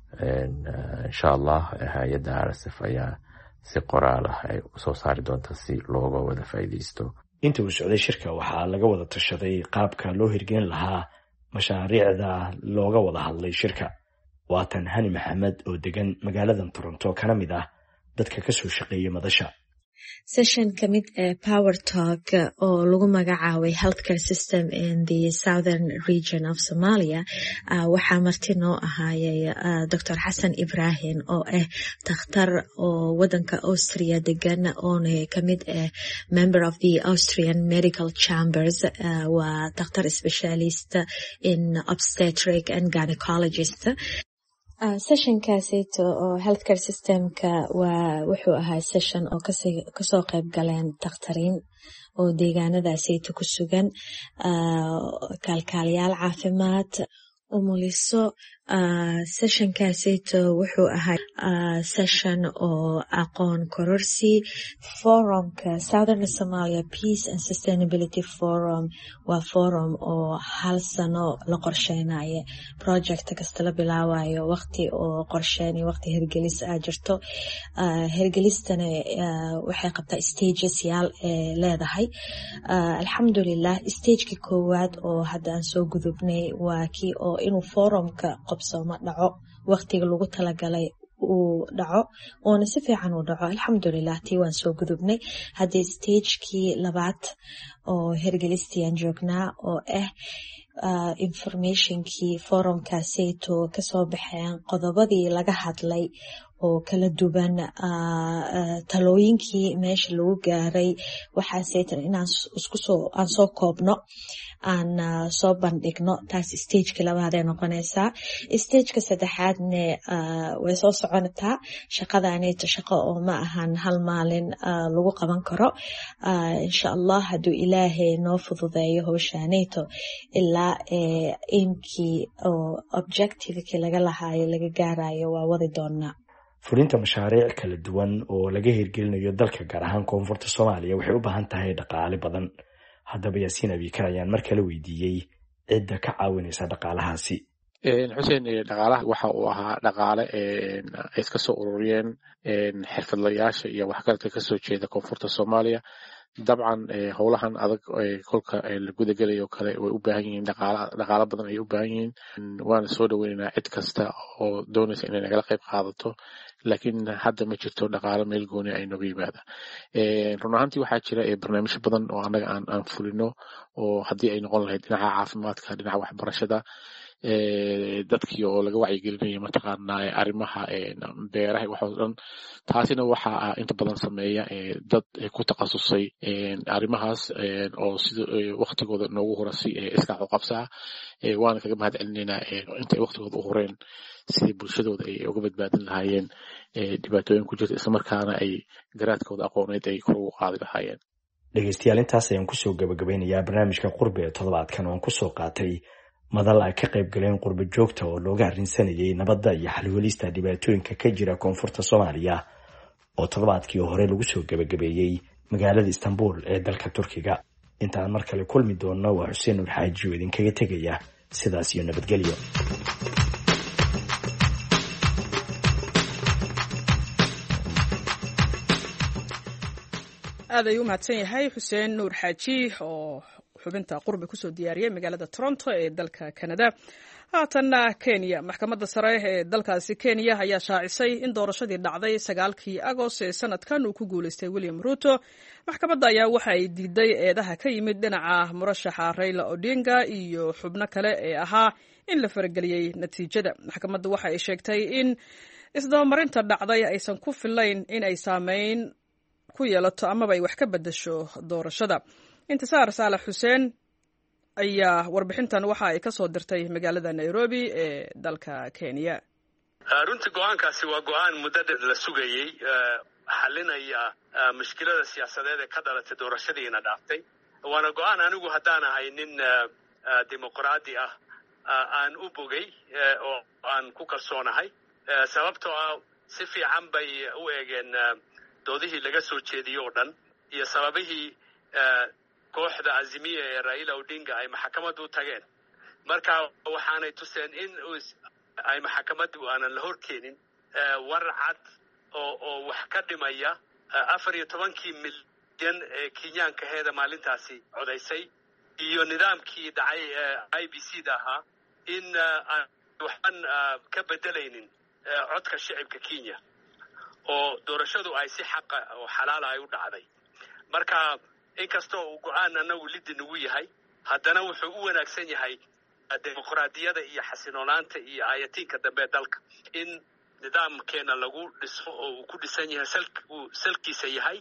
insha allah hay-adda R S F ayaa si qoraal ah ay usoo saari doonta si looga wada faa'iidaysto. inta uu socday shirka waxaa laga wada tashaday qaabka loo hirgelin lahaa mashaariicda looga wada hadlay shirka. waatan hani maxamed oo degan magaalada Toronto kana mid ah dadka ka soo shaqeeyay madasha. session ka mid ee Power Talk oo lagu magacaabay Healthcare System in the Southern Region of Somalia. uh, waxaa marti noo ahaayay uh, Doctor Xasan Ibrahim oo ah takhtar oo wadanka Austria degan oona ka mid ah member of the Austrian Medical Chambers. uh, waa takhtar specialist in obstetric and gynecologist. Uh, sessionkaasito oo healthcare systemka waa wuxuu ahaa session oo kasoo qayb galeen takhtariin oo deegaanadaasito ku sugan, uh, kaalkaaliyaal caafimaad, umuliso. uh, sessionkaasito wuxuu ahaa uh, session oo aqoon kororsi. forumka Southern Somalia Peace and Sustainability Forum waa forum oo hal sano la qorsheynayo, project kasta la bilaabayo waqti oo qorsheyn iyo waqti hirgelis ah jirto. uh, hirgelistana uh, waxay qabtaa stages yaal ee leedahay. uh, alxamdulillah stageka koowaad oo hadda aan soo gudubnay waa kii oo inuu forumka qabsoomo dhaco waqtiga lagu talagalay uu dhaco oona si fiican u dhaco. alxamdulillah tii waan soo gudubnay. haddii stagekii labaad oo hirgelistiaan joognaa oo ah uh, informationkii forumkaasayto kasoo baxeen qodobadii laga hadlay oo kala duwan talooyinkii meesha lagu gaaray waxaaseytan inaan isku soo aan soo koobno aan soo bandhigno. taas stageka labaad ay noqonaysaa. stageka saddexaadne way soo soconataa. shaqadaaneyto shaqo oo ma ahan hal maalin lagu qaban karo. insha allah hadduu ilaahay noo fududeeyo howshaaneyto ilaa aimkii oo objectivekii laga lahaayo laga gaarayo waa wadi doonaa. fulinta mashaariic kala duwan oo laga hirgelinayo dalka gaar ahaan koonfurta soomaaliya waxay u baahan tahay dhaqaale badan. haddaba yaasiin abikar ayaan mar kale weydiiyey cidda ka caawinaysa dhaqaalahaasi. xuseen dhaqaalaha waxa uu ahaa dhaqaale ay iska soo ururiyeen xirfadlayaasha iyo waxgaradka kasoo jeeda koonfurta soomaaliya. dabcan howlahan adag kolka la gudagelayo kale way u baahan yihiin dhaqaalo badan ay u baahan yihiin. waana soo dhaweynaynaa cid kasta oo doonaysa inay nagala qayb qaadato, laakiin hadda ma jirto dhaqaalo meel gooni ay nooga yimaada. run ahaantii waxaa jira barnaamijyo badan oo annaga aan aan fulino oo haddii ay noqon lahayd dhinaca caafimaadka, dhinaca waxbarashada, dadkii oo laga wacyigelinayo mataqaanaa arrimaha beeraha waxoo dhan. taasina waxaa inta badan sameeya dad ku takhasusay arrimahaas oo sida waktigooda noogu hora si iskaax u qabsaa. waana kaga mahad celinaynaa intay waktigooda u horeen sidii bulshadooda ay uga badbaadin lahaayeen dhibaatooyin ku jirta, islamarkaana ay garaadkooda aqooneed ay kor ugu qaadi lahaayeen. dhegeystayaal intaas ayaan kusoo gabagabeynayaa barnaamijka qurbi ee toddobaadkan oon kusoo qaatay madal ay ka qayb galeen qurbo joogta oo looga arrinsanayay nabadda iyo xalwelista dhibaatooyinka ka jira koonfurta soomaaliya oo toddobaadkii hore lagu soo gabagabeeyey magaalada istanbul ee dalka turkiga. intaan mar kale kulmi doonno waa xuseen nuur xaaji oo idinkaga tegaya sidaas iyo nabadgelyo. aad ayuu umahadsan yahay xuseen nuur xaaji oo xubinta qurbi kusoo diyaariyey magaalada toronto ee dalka canada. haatanna kenya, maxkamadda sare ee dalkaasi kenya ayaa shaacisay in doorashadii dhacday sagaalkii agost ee sanadkan uu ku guuleystay william ruto. maxkamadda ayaa waxa ay diiday eedaha ka yimid dhinaca murashaxa Raila Odinga iyo xubno kale ee ahaa in la farageliyey natiijada. maxkamadda waxa ay sheegtay in isdabamarinta dhacday aysan ku filayn in ay saameyn ku yeelato amaba ay wax ka bedasho doorashada. intisaar saalax xuseen ayaa warbixintan waxa ay ka soo dirtay magaalada Nairobi ee dalka Kenya. runtii go'aankaasi waa go'aan muddo dheer la sugayay, xalinaya mushkilada siyaasadeed ee ka dhalatay doorashadiina dhaaftay. waana go'aan anigu haddaan ahay nin dimuqraadi ah aan u bogay oo aan ku kalsoonahay, sababtoo ah si fiican bay u eegeen doodihii laga soo jeediyey oo dhan iyo sababihii kooxda azimiya ee Raila Odinga ay maxkamaddu u tageen. marka waxaanay tuseen in ay maxkamaddu aanan la horkeenin war cad oo oo wax ka dhimaya afar iyo tobankii milyan ee kenyaankaheeda maalintaasi codaysay iyo nidaamkii dhacay I B C da ahaa in waxaan ka bedelaynin codka shacabka Kenya oo doorashadu ay si xaqa oo xalaal ay u dhacday. marka inkastoo uu go'aan anagu lid nagu yahay, haddana wuxuu u wanaagsan yahay dimuqraadiyada iyo xasiloonaanta iyo ayatiinka dambe dalka in nidaamkeena lagu dhiso oo uu ku dhisan yahay salkiisa yahay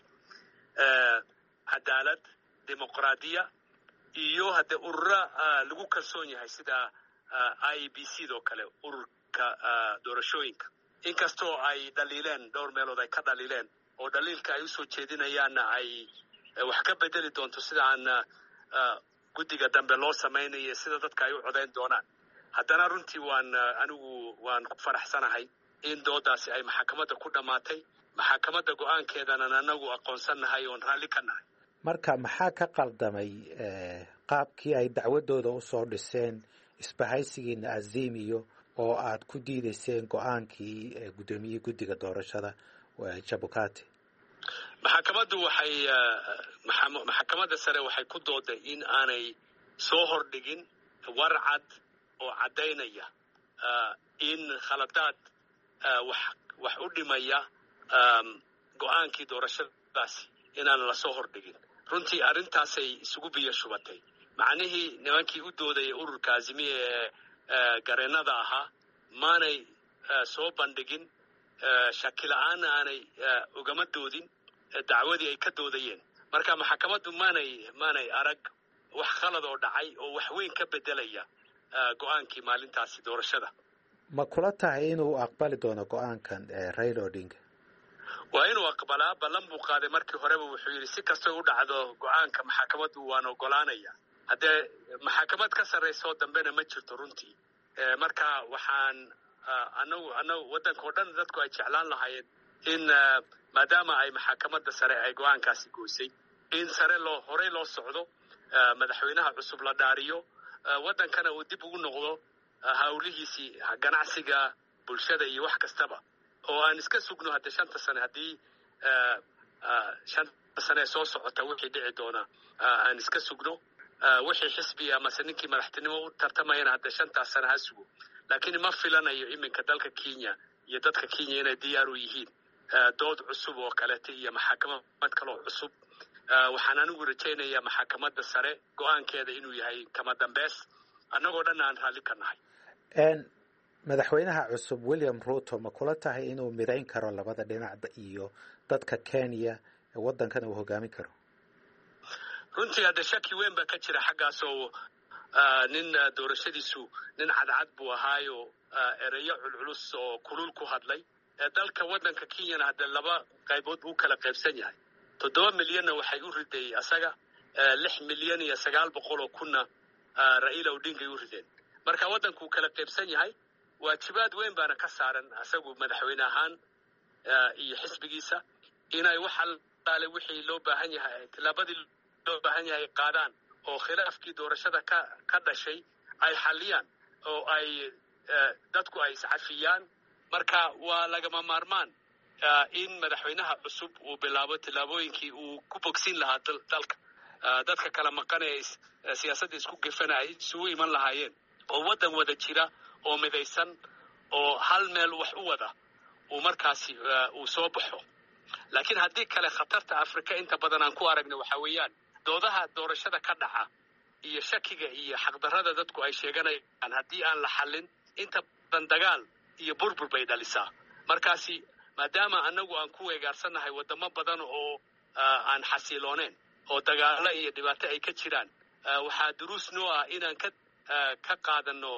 cadaalad, dimuqraadiya iyo hadde urura lagu kalsoon yahay sida I B C doo kale ururka doorashooyinka. inkastoo ay dhaliileen dhowr meelood ay ka dhaliileen oo dhaliilka ay usoo jeedinayaanna ay wax ka bedeli doonto sida aan guddiga dambe loo samaynayo sida dadka ay u codayn doonaan. haddana runtii waan anigu waan ku faraxsanahay in doodaasi ay maxkamadda ku dhammaatay. maxkamadda go'aankeedana anagu aqoonsannahay oon raalli ka nahay. marka maxaa ka qaldamay qaabkii ay dacwadooda usoo dhiseen isbahaysigiina azimiyo oo aad ku diidayseen go'aankii guddoomiyihii guddiga doorashada Chebukati? maxkamaddu waxay maxkamadda sare waxay ku dooday in aanay soo hordhigin war cad oo caddaynaya in khaladaad wax wax u dhimaya go'aankii doorashadaasi inaan la soo hordhigin. runtii arrintaasay isugu biyo shubatay. macnihii nimankii u doodaya ururka azimiya ee gareennada ahaa maanay soo bandhigin shaki la-aan aanay ugama doodin dacwadii ay ka doodayeen. marka maxkamaddu maanay maanay arag wax khalad oo dhacay oo wax weyn ka bedelaya go-aankii maalintaasi doorashada. ma kula tahay inuu aqbali doono go-aankan Raila Odinga? waa inuu aqbalaa. ballan buu qaaday markii horeba, wuxuu yidhi si kastoo u dhacdo go-aanka maxkamaddu waan ogolaanaya. haddee maxkamad ka sarraysa oo dambena ma jirto runtii. marka waxaan anagu anagu waddanka oo dhan dadku ay jeclaan lahaayeen in maadaama ay maxkamadda sare ay go-aankaasi goysay, in sare loo horey loo socdo, madaxweynaha cusub la dhaariyo, waddankana uu dib ugu noqdo hawlihiisii ganacsiga, bulshada iyo wax kastaba, oo aan iska sugno hadda shanta sane haddii shanta sane soo socota wixii dhici doona aan iska sugno. wixii xisbi amase ninkii madaxtinimo u tartamayana hadda shantaas sane ha sugo. laakiin ma filanayo iminka dalka Kenya iyo dadka Kenya inay diyaar u yihiin dood cusub oo kaleeta iyo maxkamad kale oo cusub. waxaan anigu rajaynayaa maxkamadda sare go-aankeeda inuu yahay kama dambeys, annagoo dhan aan raalli ka nahay. madaxweynaha cusub William Ruto ma kula tahay inuu midayn karo labada dhinac iyo dadka Kenya waddankana uu hogaamin karo? runtii hadda shaki weyn baa ka jira xaggaas oo nin doorashadiisu nin cadcad buu ahaayo ereyo culculus oo kulul ku hadlay. dalka waddanka Kenyana hadda laba qaybood uu kala qaybsan yahay. toddoba milyanna waxay u riday asaga, lix milyan iyo sagaal boqol oo kunna Raila Odinga ay u rideen. marka waddanku uu kala qaybsan yahay. waajibaad weyn baana ka saaran asagu madaxweyne ahaan iyo xisbigiisa inay wax allaale wixii loo baahan yahay, tillaabadii loo baahan yahay qaadaan oo khilaafkii doorashada ka ka dhashay ay xaliyaan oo ay dadku ay iscafiyaan. marka waa lagama maarmaan in madaxweynaha cusub uu bilaabo tillaabooyinkii uu ku bogsin lahaa dalka. dadka kala maqan ee siyaasadda isku gefana ay isugu iman lahaayeen oo waddan wada jira oo midaysan oo hal meel wax u wada uu markaasi uu soo baxo. laakiin haddii kale khatarta Afrika inta badan aan ku aragna waxa weeyaan doodaha doorashada ka dhaca iyo shakiga iyo xaqdarrada dadku ay sheeganayaan haddii aan la xallin inta badan dagaal iyo burbur bay dhalisaa. markaasi maadaama annagu aan ku weegaarsanahay waddamo badan oo aan xasilooneen oo dagaalo iyo dhibaato ay ka jiraan, waxaa duruus noo ah inaan ka ka qaadano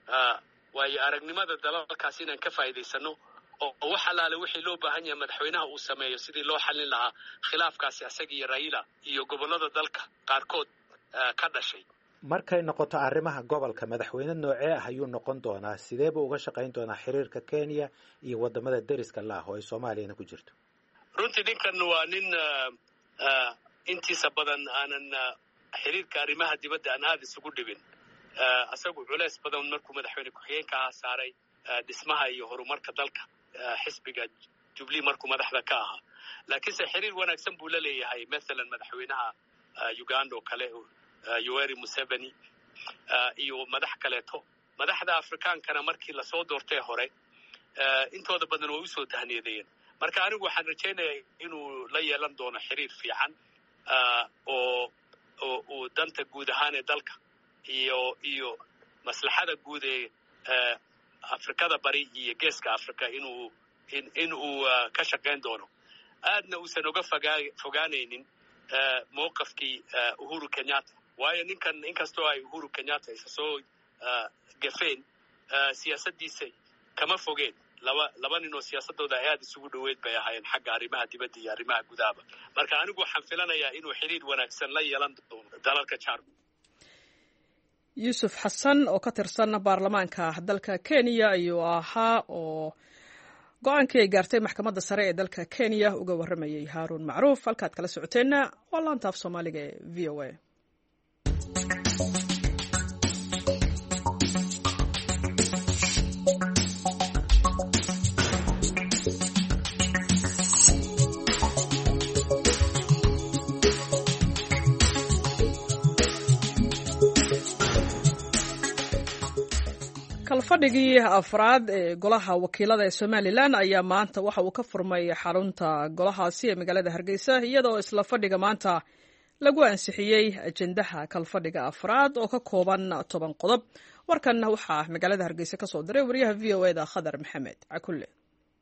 waayo aragnimada dalalkaas inaan ka faa'iidaysano oo wax allaale wixii loo baahan yahay madaxweynaha uu sameeyo sidii loo xallin lahaa khilaafkaasi asaga iyo Raila iyo gobollada dalka qaarkood ka dhashay. markay noqoto arrimaha gobolka, madaxweyne noocee ah ayuu noqon doonaa? sidee buu uga shaqayn doonaa xiriirka Kenya iyo wadamada deriska la ah oo ay Soomaaliyana ku jirto? runtii ninkan waa nin intiisa badan aanan xiriirka arrimaha dibadda aan aada isugu dhibin. asagu culays badan markuu madaxweyne ku-xigeenka ahaa saaray dhismaha iyo horumarka dalka, xisbiga Jubilee markuu madaxda ka ahaa. laakiinse xiriir wanaagsan buu la leeyahay mathalan madaxweynaha Uganda oo kale Yoweri Museveni iyo madax kaleeto. madaxda Afrikaankana markii lasoo doortay hore intooda badan way usoo tahniyadeeyeen. marka anigu waxaan rajaynayaa inuu la yeelan doono xiriir fiican oo oo danta guud ahaan ee dalka iyo iyo maslaxada guud ee Afrikada bari iyo geeska Afrika inuu in in uu ka shaqeyn doono. aadna uusan uga fogaanaynin mowqifkii Uhuru Kenyatta. waayo ninkan inkastoo ay Uhuru Kenyatta isa soo gafeen siyaasaddiisa kama fogeen. laba laba nin oo siyaasadooda ay aada isugu dhoweyd bay ahaayeen xagga arrimaha dibadda iyo arrimaha gudaha. marka anigu waxaan filanayaa inuu xiriir wanaagsan la yeelan doono dalalka Chad. yuusuf xasan oo ka tirsan baarlamaanka dalka Kenya ayuu ahaa oo go-aankii ay gaartay maxkamadda sare ee dalka Kenya uga warramayay Haaruun Macruuf. halkaad kala socoteenna waa laanta af Soomaaliga ee V O A. fadhigii afraad ee golaha wakiilada ee Somaliland ayaa maanta waxa uu ka furmay xarunta golahaasi ee magaalada Hargeysa, iyadoo isla fadhiga maanta lagu ansixiyey ajendaha kalfadhiga afraad oo ka kooban toban qodob. warkan waxaa magaalada Hargeysa ka soo diray wariyaha V O A da Khadar Maxamed Cakulle.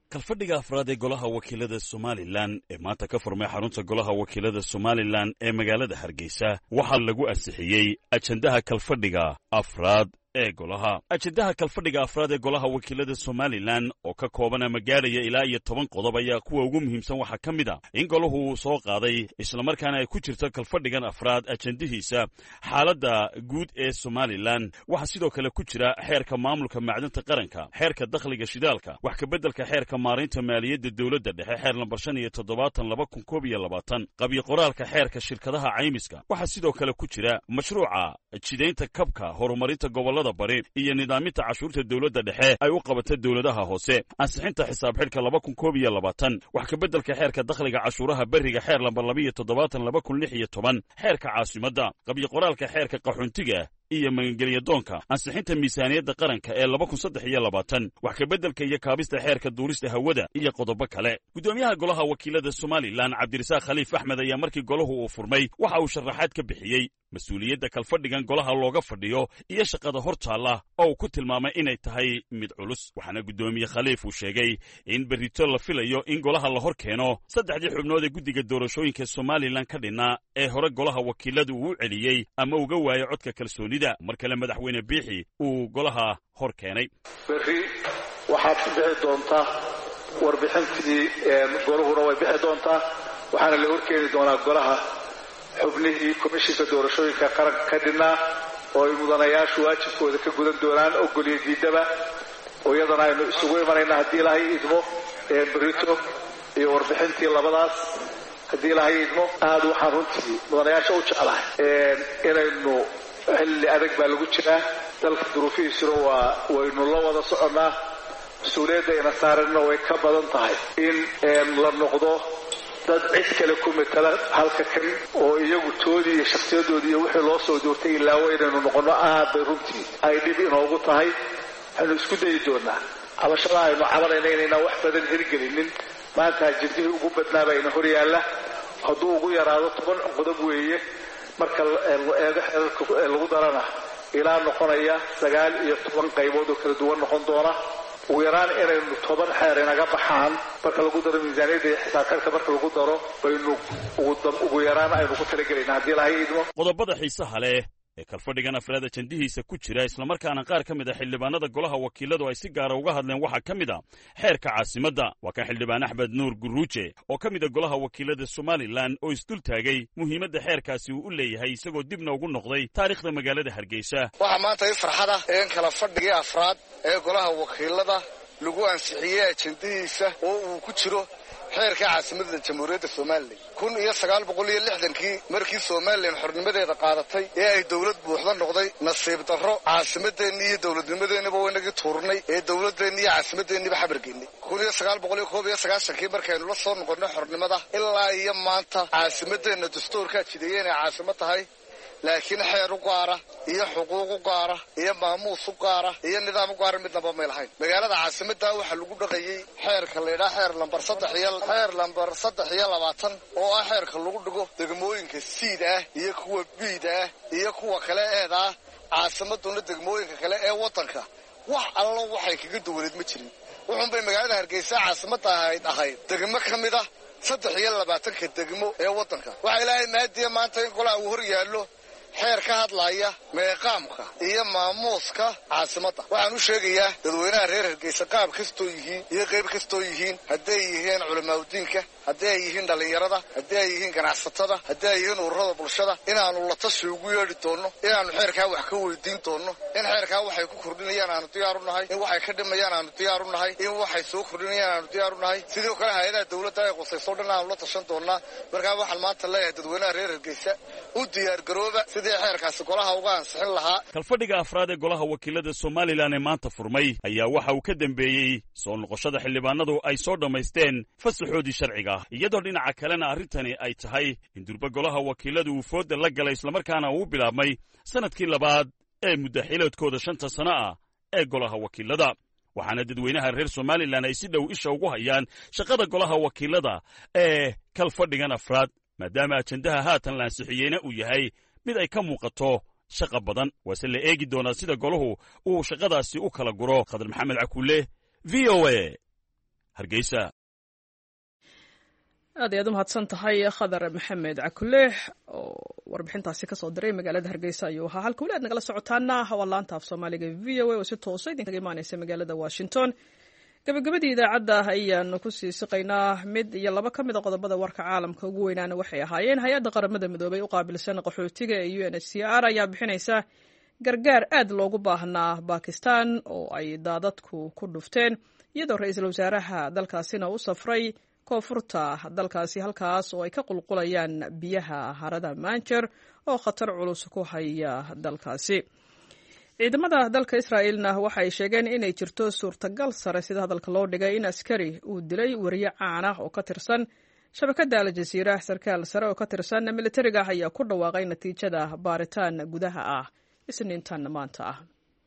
kalfadhiga afraad ee golaha wakiilada somalilan ee maanta ka furmay xarunta golaha wakiilada somalilan ee magaalada hargeysa waxaa lagu ansixiyey ajandaha kalfadhiga afraad ee golaha ajandaha kalfadhiga afraad ee golaha wakiilada somalilan oo ka kooban ama gaadhaya ilaa iyo toban qodob ayaa kuwa ugu muhiimsan waxaa ka mid a in golahu uu soo qaaday islamarkaana ay ku jirto kalfadhigan afraad ajandihiisa xaaladda guud ee somalilan waxaa sidoo kale ku jira xeerka maamulka macdanta qaranka xeerka dakhliga shidaalka wax kabeddelka xeerka maaraynta maaliyadda dowladda dhexe xeer lambar shan iyo toddobaatan laba kun koob iyo labaatan qabyo qoraalka xeerka shirkadaha caymiska waxaa sidoo kale ku jira mashruuca jidaynta kabka horumarinta gobollada bari iyo nidaaminta cashuurta dowladda dhexe ay u qabata dowladaha hoose ansixinta xisaab xidhka laba kun koob iyo labaatan wax kabeddelka xeerka dakhliga cashuuraha beriga xeer lambar laba iyo toddobaatan laba kun lix iyo toban xeerka caasimadda qabyo qoraalka xeerka qaxoontiga iyo magangelya doonka ansixinta miisaaniyadda qaranka ee laba kun saddex iyo labaatan wax kabeddelka iyo kaabista xeerka duulista hawada iyo qodobo kale guddoomiyaha golaha wakiilada somalilan cabdirasaaq khaliif axmed ayaa markii golahu uu furmay waxa uu sharaxaad ka bixiyey mas-uuliyadda kalfadhigan golaha looga fadhiyo iyo shaqada hor taalla oo uu ku tilmaamay inay tahay mid culus waxaana guddoomiye khaliif uu sheegay in berrito la filayo in golaha la hor keeno saddexdii xubnood ee guddiga doorashooyinka somalilan ka dhinnaa ee hore golaha wakiiladu uu u celiyey ama uga waayo codka kalsoonida mar kale madaxweyne biixi uu golaha hor keenay berri waxaad ku bixi doontaa warbixintii golahuna way bixi doontaa waxaana la horkeeni doonaa golaha xubnihii komishinka doorashooyinka qaranka ka dhinnaa oo ay mudanayaashu waajibkooda ka gudan doonaan ogoliyo diidaba oo iyadana aynu isugu imanayna haddii ilaahay idmo berrito iyo warbixintii labadaas haddii ilaahay idmo aad waxaan runtii mudanayaasha u jeclahay inaynu xilli adag baa lagu jiraa dalka duruufihiisuna waa waynu la wada soconnaa mas-uuliyadda ina saaranna way ka badan tahay in la noqdo dad cid kale ku matala halka kan oo iyagu toodii iyo shakhsiyadoodii iyo wixii loo soo doortay ilaawo inaynu noqonno aad bay runtii ay dhib inoogu tahay waxaynu isku dayi doonaa cabashada aynu cabanayna inaynaan wax badan hirgelinin maanta ajendihii ugu badnaaba ina hor yaalla hadduu ugu yaraado toban qodob weeye marka eego xeerarka lagu darana ilaa noqonaya sagaal iyo toban qaybood oo kala duwan noqon doona ugu yaraan inaynu toban xeer inaga baxaan marka lagu daro miisaaniyadda iyo xisaabtarka marka lagu daro baynu ugu yaraan aynu ku talagelayna haddii lahay idmo qodobada xiisaha leh ee kalfadhigan afraad ajandihiisa ku jira islamarkaana qaar ka mid a xildhibaanada golaha wakiiladu ay si gaara uga hadleen waxaa ka mid a xeerka caasimadda waa kan xildhibaan axmed nuur guruuje oo ka mid a golaha wakiilada somalilan oo isdul taagay muhiimadda xeerkaasi uu u leeyahay isagoo dibna ugu noqday taariikhda magaalada hargeysa waxaa maanta i farxada in kala fadhigii afraad ee golaha wakiilada lagu ansixiyey ajandihiisa oo uu ku jiro xeerka caasimadda jamhuuriyadda somalilan kun iyo sagaal boqol iyo lixdankii markii somalilan xornimadeeda qaadatay ee ay dowlad buuxda noqday nasiib darro caasimadeenni iyo dowladnimadeennaba waynagii tuurnay ee dowladeenni iyo caasimadeenniba xabargeynay kun iyo sagaal boqol iyo koob iyo sagaashankii markaynu la soo noqonnay xornimada ilaa iyo maanta caasimadeenna dastuurkaa jideeye inay caasimo tahay laakiin xeer u gaara iyo xuquuq u gaara iyo maamuus u gaara iyo nidaam u gaara midnaba may lahayn magaalada caasimadda waxaa lagu dhaqayey xeerka laydhaa xeer lambar saddex iyo xeer lambar saddex iyo labaatan oo ah xeerka lagu dhigo degmooyinka siid ah iyo kuwa biid ah iyo kuwa kale eeda ah caasimaduna degmooyinka kale ee waddanka wax allo waxay kaga duwaneed ma jirin wuxuunbay magaalada hargeysa caasimadda ahayd ahayd degmo ka mid ah saddex iyo labaatanka degmo ee waddanka waxaa ilaahay maadiya maanta in golaha uu hor yaallo xeer ka hadlaya meeqaamka iyo maamuuska caasimadda waxaan u sheegayaa dadweynaha reer hargeysa qaab kastoo yihiin iyo qayb kastoo yihiin hadday yihiin culamaauddiinka haddii ay yihiin dhallinyarada haddii ay yihiin ganacsatada haddii ay yihiin ururada bulshada inaannu la tashi ugu yeedhi doonno inaannu xeerkaa wax ka weydiin doonno in xeerkaa waxay ku kordhinayaan aanu diyaar u nahay in waxay ka dhimayaan aanu diyaar u nahay in waxay soo kordhinayaan aanu diyaar u nahay sidoo kale hay-adaha dowladda ay qusayso dhan aanu la tashan doonnaa markaa waxaan maanta leeyahay dadweynaha reer hargeysa u diyaargarooba sidii xeerkaasi golaha uga ansixin lahaa kalfadhiga afraad ee golaha wakiilada somalilan ee maanta furmay ayaa waxa uu ka dembeeyey soo noqoshada xildhibaanadu ay soo dhammaysteen fasaxoodii sharciga iyadoo dhinaca kalena arrintani ay tahay in durba golaha wakiiladu uu fooda la galay islamarkaana uu bilaabmay sanadkii labaad ee muddaxiloodkooda shanta sano ah ee golaha wakiilada waxaana dadweynaha reer somalilan ay si dhow isha ugu hayaan shaqada golaha wakiilada ee kalfadhigan afraad maadaama ajandaha haatan la ansixiyeyna uu yahay mid ay ka muuqato shaqa badan waase la eegi doonaa sida golahu uu shaqadaasi u kala guro khadar maxamed cakuule v o a hargeysa. aad ayaad u mahadsan tahay khadar maxamed cakuleex oo warbixintaasi ka soo diray magaalada hargeysa ayuu ahaa. halka weli aad nagala socotaana waa laanta af soomaaliga v o a oo si toosa idinkaga imaaneysa magaalada washington. gabagabadii idaacadda ayaanu ku sii siqaynaa mid iyo laba ka mid a qodobada warka caalamka ugu weynaana waxay ahaayeen hay-adda qaramada midoobay u qaabilsan qaxootiga ee u n h c r ayaa bixinaysa gargaar aad loogu baahnaa bakistan oo ay daadadku ku dhufteen iyadoo ra-iisul wasaaraha dalkaasina u safray koonfurta dalkaasi halkaas oo ay ka qulqulayaan biyaha harada manjer oo khatar culus ku haya dalkaasi. ciidamada dalka israa'iilna waxay sheegeen inay jirto suurtagal sare sida hadalka loo dhigay in askari uu dilay wariye caan ah oo ka tirsan shabakadda al-jasiira. sarkaal sare oo ka tirsan militariga ayaa ku dhawaaqay natiijada baaritaan gudaha ah isniintan maanta ah.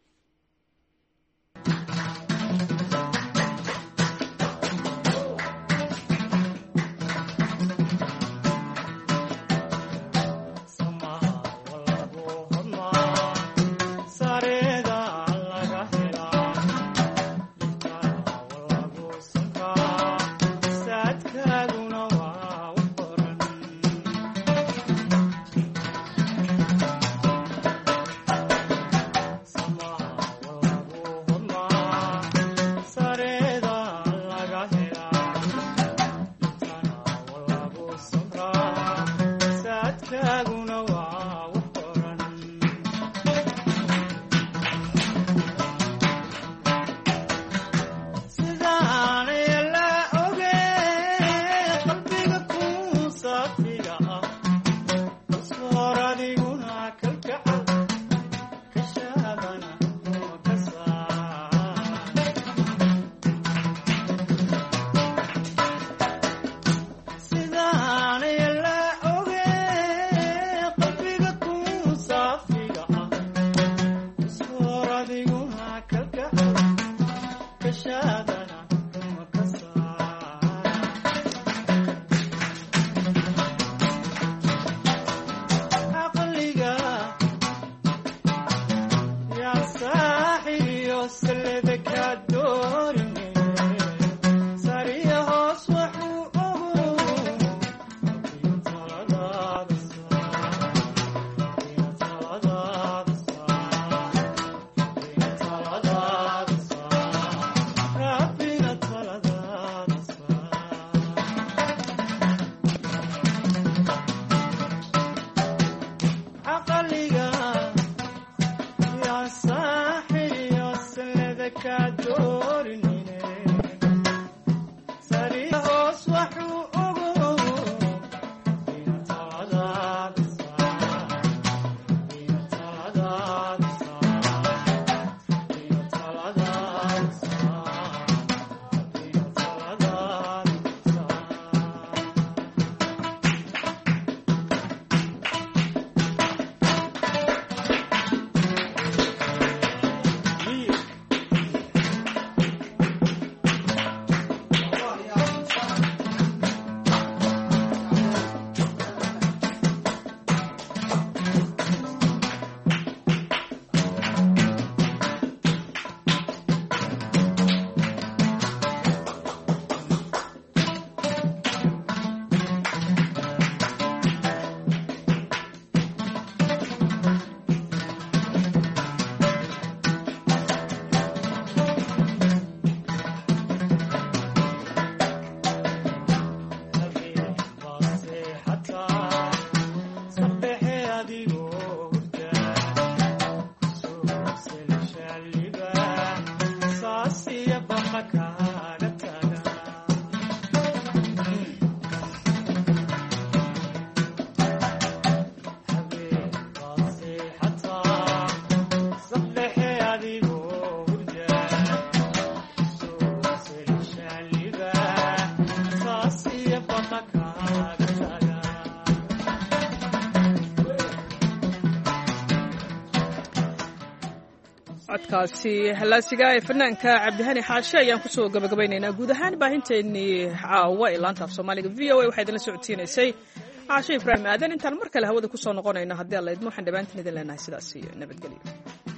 codkaasi halaasiga ee fanaanka cabdihani xaashe ayaan kusoo gabagabaynaynaa guud ahaan baahinteennii caawa ee laanta af soomaaliga v o a waxaa idinla socodsiinaysay caashe ibraahim aadan intaan mar kale hawada kusoo noqonayno haddii alla idmo waxaan dhammaantiin idin leenahay sidaas iyo nabadgelyo.